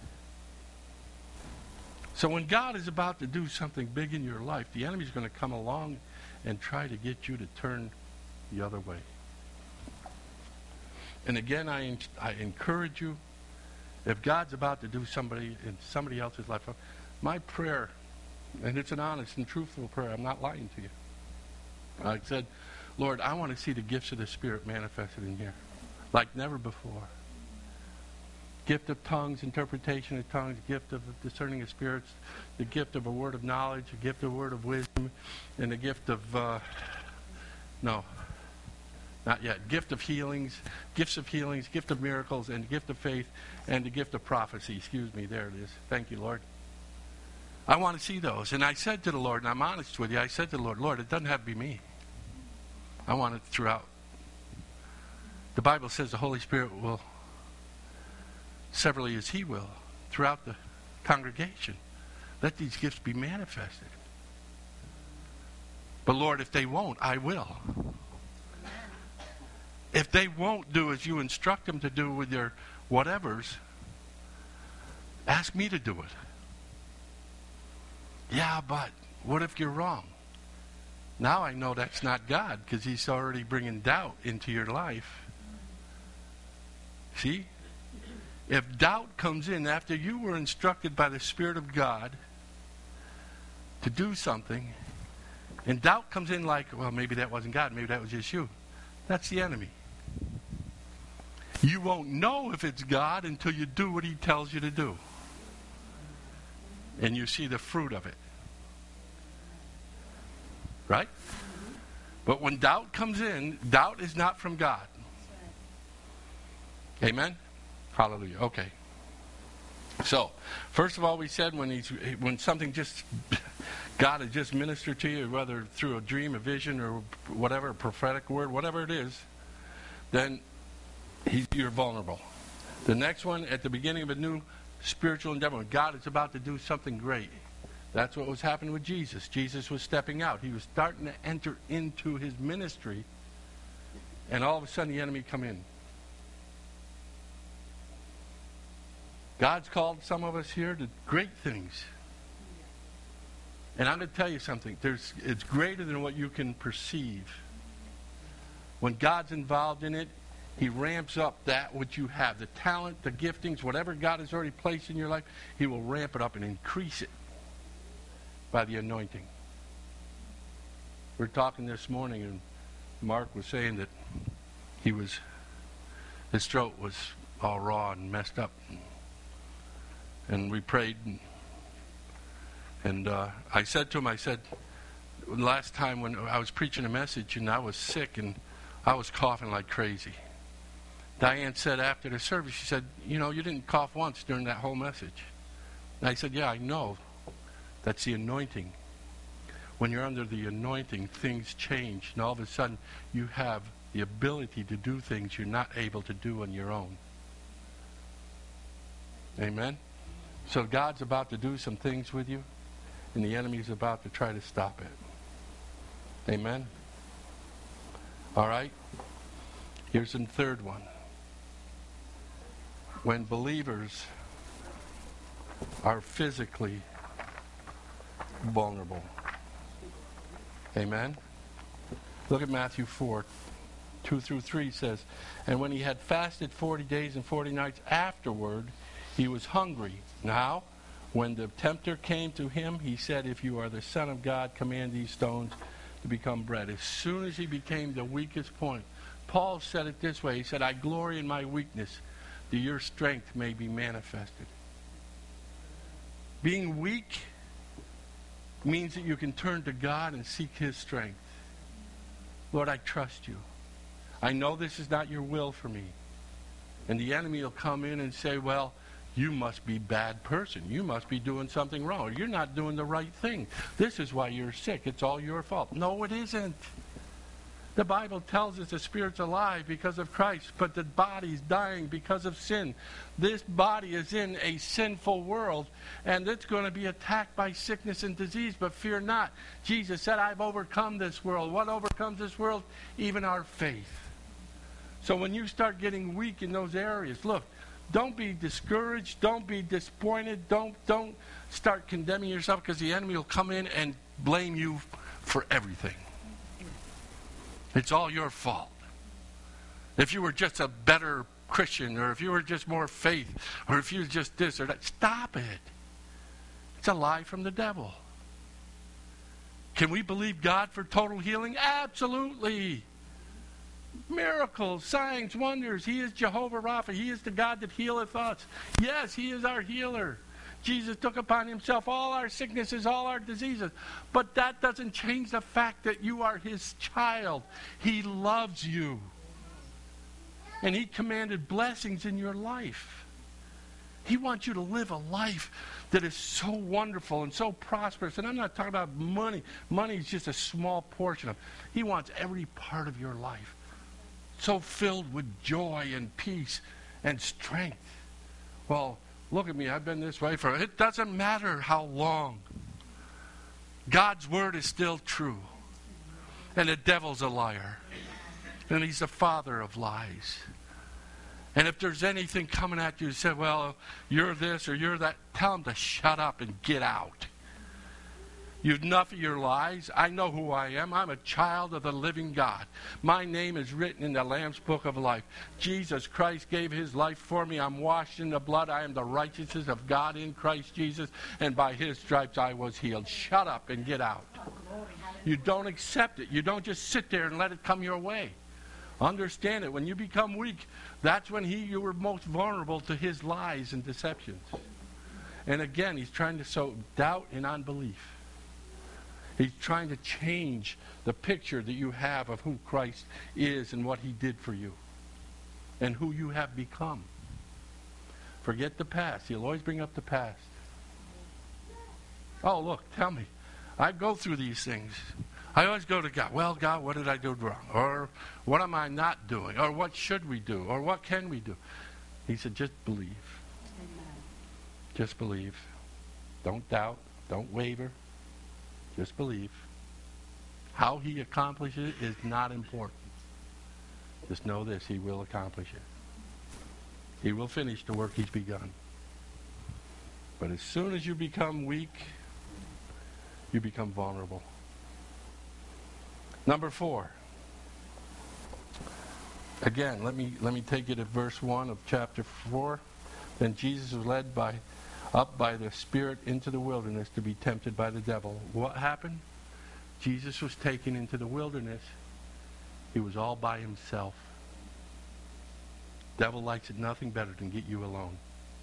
So when God is about to do something big in your life, the enemy's going to come along and try to get you to turn the other way. And again, I, I encourage you, if God's about to do somebody in somebody else's life, my prayer, and it's an honest and truthful prayer, I'm not lying to you. I said, Lord, I want to see the gifts of the Spirit manifested in here like never before. Gift of tongues, interpretation of tongues, gift of discerning of spirits, the gift of a word of knowledge, a gift of a word of wisdom, and the gift of, uh, no, not yet, gift of healings, gifts of healings, gift of miracles, and the gift of faith, and the gift of prophecy. Excuse me, there it is. Thank you, Lord. I want to see those. And I said to the Lord, and I'm honest with you, I said to the Lord, Lord, it doesn't have to be me. I want it throughout. The Bible says the Holy Spirit will, severally as he will, throughout the congregation. Let these gifts be manifested. But Lord, if they won't, I will. If they won't do as you instruct them to do with their whatevers, ask me to do it. Yeah, but what if you're wrong? Now I know that's not God because he's already bringing doubt into your life. See? If doubt comes in after you were instructed by the Spirit of God to do something, and doubt comes in like, well, maybe that wasn't God, maybe that was just you. That's the enemy. You won't know if it's God until you do what he tells you to do. And you see the fruit of it. Right? But when doubt comes in, doubt is not from God. Amen? Hallelujah. Okay. So, first of all, we said when he's when something just God has just ministered to you, whether through a dream, a vision, or whatever, a prophetic word, whatever it is, then he, you're vulnerable. The next one, at the beginning of a new spiritual endeavor, when God is about to do something great. That's what was happening with Jesus. Jesus was stepping out. He was starting to enter into his ministry, and all of a sudden the enemy come in. God's called some of us here to great things. And I'm going to tell you something. There's, it's greater than what you can perceive. When God's involved in it, he ramps up that which you have. The talent, the giftings, whatever God has already placed in your life, he will ramp it up and increase it by the anointing. We were talking this morning, and Mark was saying that he was, his throat was all raw and messed up. And we prayed, and, and uh, I said to him, I said, last time when I was preaching a message and I was sick and I was coughing like crazy. Diane said after the service, she said, you know, you didn't cough once during that whole message. And I said, yeah, I know. That's the anointing. When you're under the anointing, things change. And all of a sudden, you have the ability to do things you're not able to do on your own. Amen? So God's about to do some things with you. and the enemy is about to try to stop it. Amen? All right? Here's the third one. When believers are physically vulnerable. Amen? Look at Matthew four, two through three says, and when he had fasted forty days and forty nights afterward, he was hungry. Now, when the tempter came to him, he said, if you are the Son of God, command these stones to become bread. As soon as he became the weakest point, Paul said it this way. He said, I glory in my weakness, that your strength may be manifested. Being weak means that you can turn to God and seek His strength. Lord, I trust you. I know this is not your will for me. And the enemy will come in and say, well, you must be a bad person. You must be doing something wrong. Or you're not doing the right thing. This is why you're sick. It's all your fault. No, it isn't. The Bible tells us the spirit's alive because of Christ, but the body's dying because of sin. This body is in a sinful world, and it's going to be attacked by sickness and disease, but fear not. Jesus said, I've overcome this world. What overcomes this world? Even our faith. So when you start getting weak in those areas, look, don't be discouraged. Don't be disappointed. Don't, don't start condemning yourself, because the enemy will come in and blame you for everything. It's all your fault. If you were just a better Christian, or if you were just more faith, or if you were just this or that, stop it. It's a lie from the devil. Can we believe God for total healing? Absolutely. Miracles, signs, wonders. He is Jehovah Rapha. He is the God that healeth us. Yes, He is our healer. Jesus took upon Himself all our sicknesses, all our diseases. But that doesn't change the fact that you are His child. He loves you. And He commanded blessings in your life. He wants you to live a life that is so wonderful and so prosperous. And I'm not talking about money. Money is just a small portion of it. He wants every part of your life so filled with joy and peace and strength. Well, look at me, I've been this way for, it doesn't matter how long. God's word is still true. And the devil's a liar. And he's the father of lies. And if there's anything coming at you, say, well, you're this or you're that, tell him to shut up and get out. You've enough of your lies. I know who I am. I'm a child of the living God. My name is written in the Lamb's Book of Life. Jesus Christ gave His life for me. I'm washed in the blood. I am the righteousness of God in Christ Jesus. And by His stripes I was healed. Shut up and get out. You don't accept it. You don't just sit there and let it come your way. Understand it. When you become weak, that's when he, you were most vulnerable to his lies and deceptions. And again, he's trying to sow doubt and unbelief. He's trying to change the picture that you have of who Christ is and what He did for you and who you have become. Forget the past. He'll always bring up the past. Oh, look, tell me. I go through these things. I always go to God. Well, God, what did I do wrong? Or what am I not doing? Or what should we do? Or what can we do? He said, just believe. Amen. Just believe. Don't doubt. Don't waver. Just believe. How He accomplishes it is not important. Just know this, He will accomplish it. He will finish the work He's begun. But as soon as you become weak, you become vulnerable. Number four. Again, let me let me take you to verse one of chapter four. Then Jesus was led by up by the Spirit into the wilderness to be tempted by the devil. What happened? Jesus was taken into the wilderness. He was all by himself. Devil likes it nothing better than get you alone.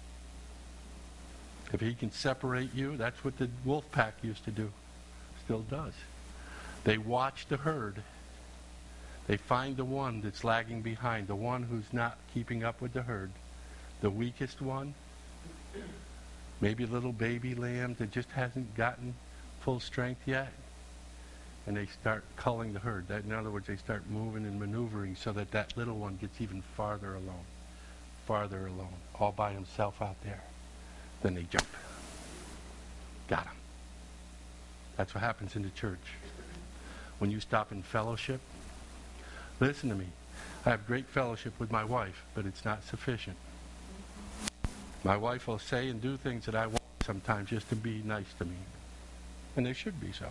If he can separate you, that's what the wolf pack used to do. Still does. They watch the herd. They find the one that's lagging behind, the one who's not keeping up with the herd, the weakest one. Maybe a little baby lamb that just hasn't gotten full strength yet. And they start culling the herd. That, in other words, they start moving and maneuvering so that that little one gets even farther alone. Farther alone. All by himself out there. Then they jump. Got him. That's what happens in the church. When you stop in fellowship, listen to me. I have great fellowship with my wife, but it's not sufficient. My wife will say and do things that I want sometimes just to be nice to me. And they should be so.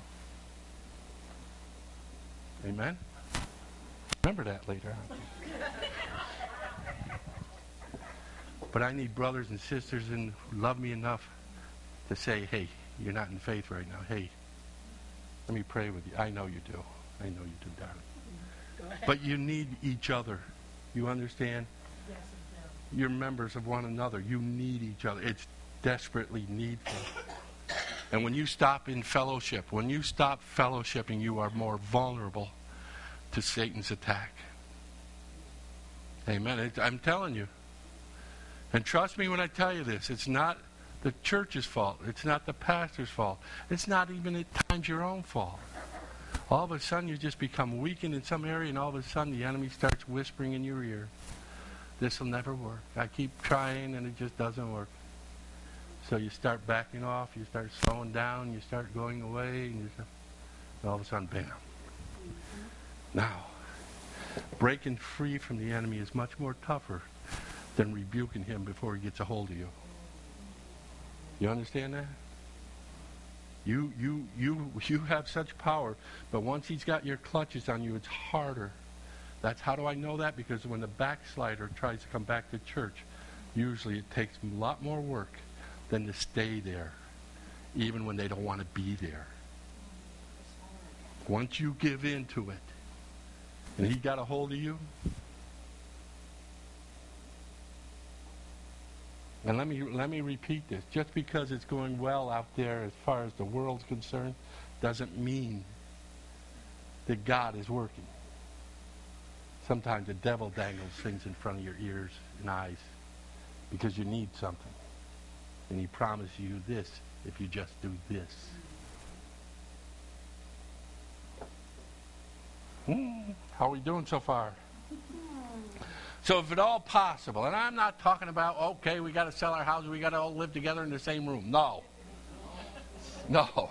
Amen? Remember that later on. But I need brothers and sisters and who love me enough to say, hey, you're not in faith right now. Hey, let me pray with you. I know you do. I know you do, darling. But you need each other. You understand? Yes, You're members of one another. You need each other. It's desperately needful. And when you stop in fellowship, when you stop fellowshipping, you are more vulnerable to Satan's attack. Amen. It, I'm telling you. And trust me when I tell you this. It's not the church's fault. It's not the pastor's fault. It's not even at times your own fault. All of a sudden you just become weakened in some area, and all of a sudden the enemy starts whispering in your ear, this will never work. I keep trying and it just doesn't work. So you start backing off, you start slowing down, you start going away, and, you start, and all of a sudden, bam. Now, breaking free from the enemy is much more tougher than rebuking him before he gets a hold of you. You understand that? You you you you have such power, but once he's got your clutches on you, it's harder. That's how do I know that? Because when the backslider tries to come back to church, usually it takes a lot more work than to stay there, even when they don't want to be there. Once you give in to it, and he got a hold of you, and let me let me repeat this. Just because it's going well out there as far as the world's concerned, doesn't mean that God is working. Sometimes the devil dangles things in front of your ears and eyes because you need something. And he promises you this if you just do this. Hmm, how are we doing so far? So if at all possible, and I'm not talking about, okay, we got to sell our house, we got to all live together in the same room. No. No.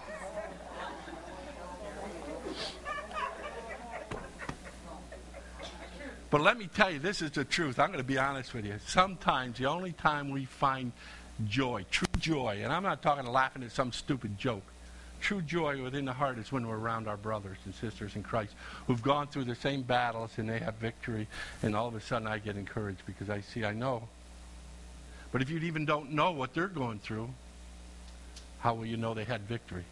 But let me tell you, this is the truth. I'm going to be honest with you. Sometimes the only time we find joy, true joy, and I'm not talking laughing at some stupid joke. True joy within the heart is when we're around our brothers and sisters in Christ who've gone through the same battles and they have victory, and all of a sudden I get encouraged because I see, I know. But if you even don't know what they're going through, how will you know they had victory?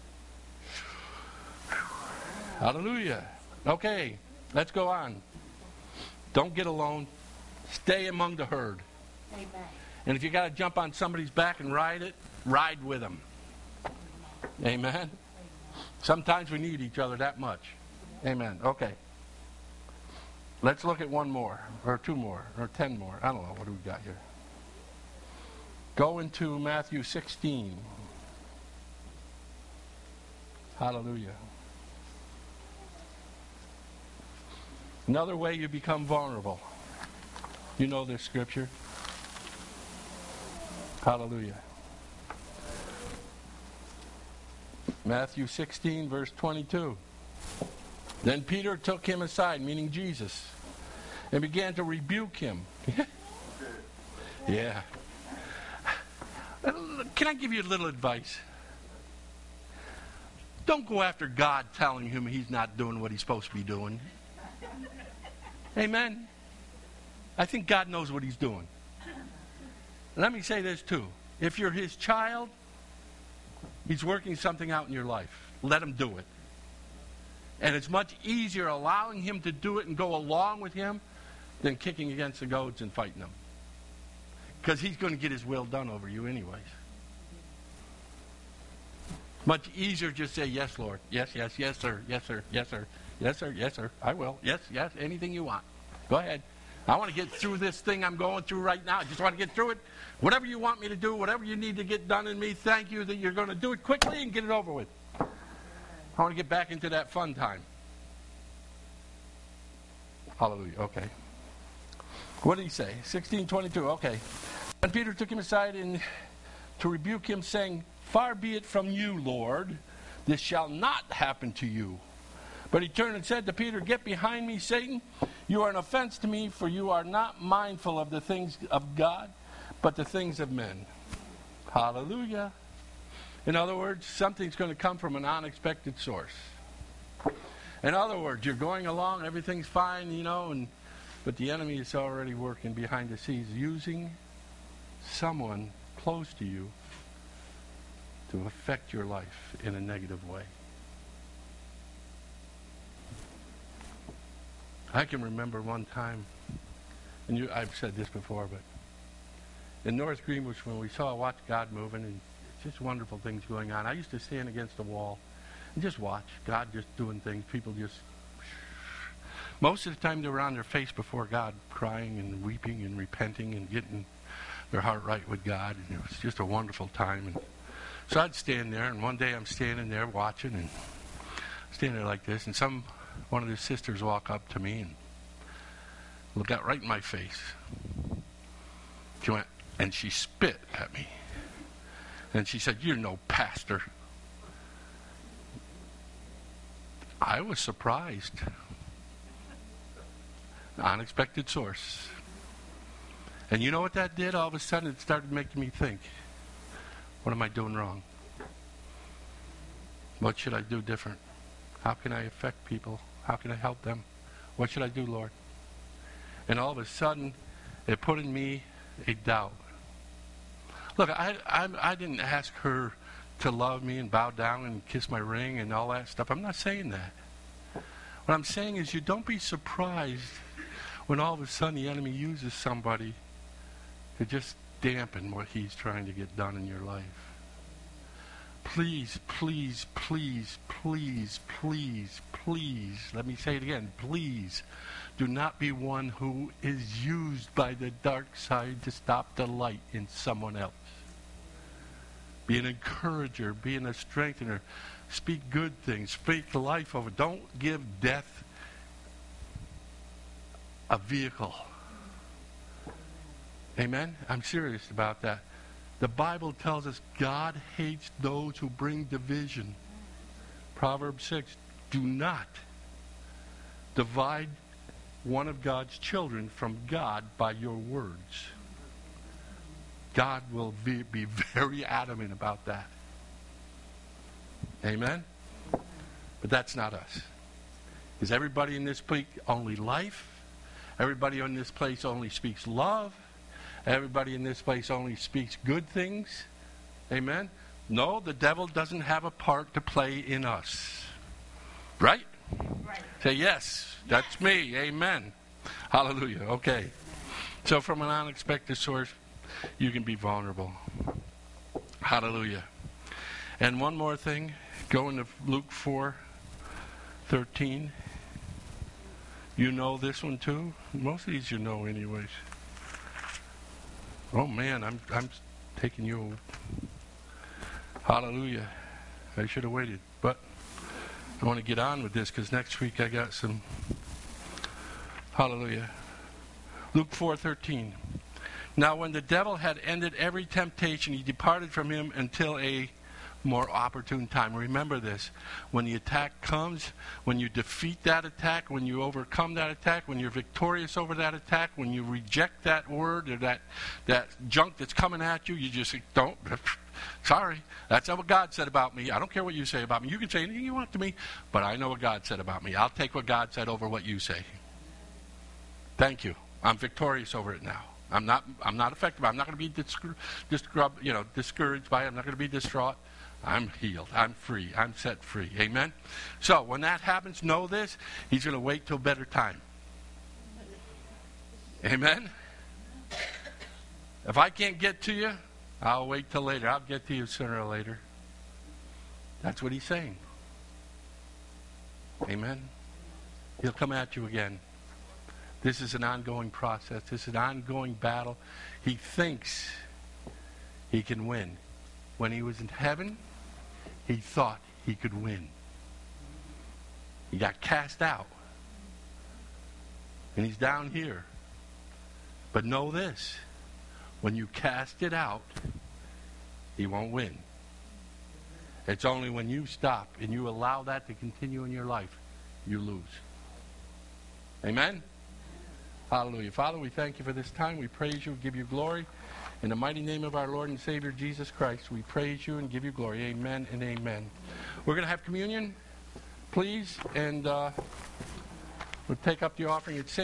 Hallelujah. Okay, let's go on. Don't get alone. Stay among the herd. Amen. And if you got to jump on somebody's back and ride it, ride with them. Amen. Amen. Sometimes we need each other that much. Amen. Okay. Let's look at one more, or two more, or ten more. I don't know. What do we got here? Go into Matthew sixteen. Hallelujah. Another way you become vulnerable. You know this scripture. Hallelujah. Matthew sixteen, verse twenty-two. Then Peter took him aside, meaning Jesus, and began to rebuke him. Yeah. Can I give you a little advice? Don't go after God telling him he's not doing what he's supposed to be doing. Amen. I think God knows what he's doing. Let me say this too. If you're his child, he's working something out in your life. Let him do it. And it's much easier allowing him to do it and go along with him than kicking against the goads and fighting them. Because he's going to get his will done over you anyways. Much easier just say, yes, Lord. Yes, yes, yes, sir. Yes, sir. Yes, sir. Yes, sir. Yes, sir. I will. Yes, yes. Anything you want. Go ahead. I want to get through this thing I'm going through right now. I just want to get through it. Whatever you want me to do, whatever you need to get done in me, thank you that you're going to do it quickly and get it over with. I want to get back into that fun time. Hallelujah. Okay. What did he say? sixteen twenty-two. Okay. And Peter took him aside and to rebuke him, saying, far be it from you, Lord, This shall not happen to you. But he turned and said to Peter, Get behind me, Satan. You are an offense to me, for you are not mindful of the things of God, but the things of men. Hallelujah. In other words, something's going to come from an unexpected source. In other words, you're going along, everything's fine, you know, and but the enemy is already working behind the scenes, using someone close to you to affect your life in a negative way. I can remember one time, and you, I've said this before, but in North Greenwich, when we saw, watch God moving, and just wonderful things going on, I used to stand against the wall and just watch God just doing things. People just, most of the time they were on their face before God, crying and weeping and repenting and getting their heart right with God, and it was just a wonderful time. And so I'd stand there, and one day I'm standing there watching, and standing there like this, and some one of the sisters walk up to me and look out right in my face. She went, and she spit at me. And she said, You're no pastor. I was surprised. Unexpected source. And you know what that did? All of a sudden it started making me think, what am I doing wrong? What should I do different? How can I affect people? How can I help them? What should I do, Lord? And all of a sudden, it put in me a doubt. Look, I, I, I didn't ask her to love me and bow down and kiss my ring and all that stuff. I'm not saying that. What I'm saying is you don't be surprised when all of a sudden the enemy uses somebody to just dampen what he's trying to get done in your life. Please, please, please, please, please, please, let me say it again, please do not be one who is used by the dark side to stop the light in someone else. Be an encourager, be a strengthener, speak good things, speak life over. Don't give death a vehicle. Amen? I'm serious about that. The Bible tells us God hates those who bring division. Proverbs six, do not divide one of God's children from God by your words. God will be, be very adamant about that. Amen? But that's not us. Is everybody in this place only life? Everybody in this place only speaks love? Everybody in this place only speaks good things? Amen? No, the devil doesn't have a part to play in us. Right? Right. Say, yes, that's me. Amen. Hallelujah. Okay. So from an unexpected source, you can be vulnerable. Hallelujah. And one more thing. Go into Luke four thirteen. You know this one too? Most of these you know anyways. Oh man, I'm I'm taking you. Hallelujah. I should have waited. But I want to get on with this because next week I got some. Hallelujah. Luke four thirteen. Now when the devil had ended every temptation, he departed from him until a more opportune time. Remember this. When the attack comes, when you defeat that attack, when you overcome that attack, when you're victorious over that attack, when you reject that word or that, that junk that's coming at you, you just say, don't. Sorry. That's not what God said about me. I don't care what you say about me. You can say anything you want to me, but I know what God said about me. I'll take what God said over what you say. Thank you. I'm victorious over it now. I'm not I'm not affected by it. I'm not going to be discur- discru- you know, discouraged by it. I'm not going to be distraught. I'm healed. I'm free. I'm set free. Amen? So when that happens, know this. He's going to wait till better time. Amen? If I can't get to you, I'll wait till later. I'll get to you sooner or later. That's what he's saying. Amen? He'll come at you again. This is an ongoing process. This is an ongoing battle. He thinks he can win. When he was in heaven, he thought he could win. He got cast out. And he's down here. But know this. When you cast it out, he won't win. It's only when you stop and you allow that to continue in your life, you lose. Amen? Hallelujah. Father, we thank you for this time. We praise you, give you glory. In the mighty name of our Lord and Savior, Jesus Christ, we praise you and give you glory. Amen and amen. We're going to have communion, please, and uh, we'll take up the offering. It's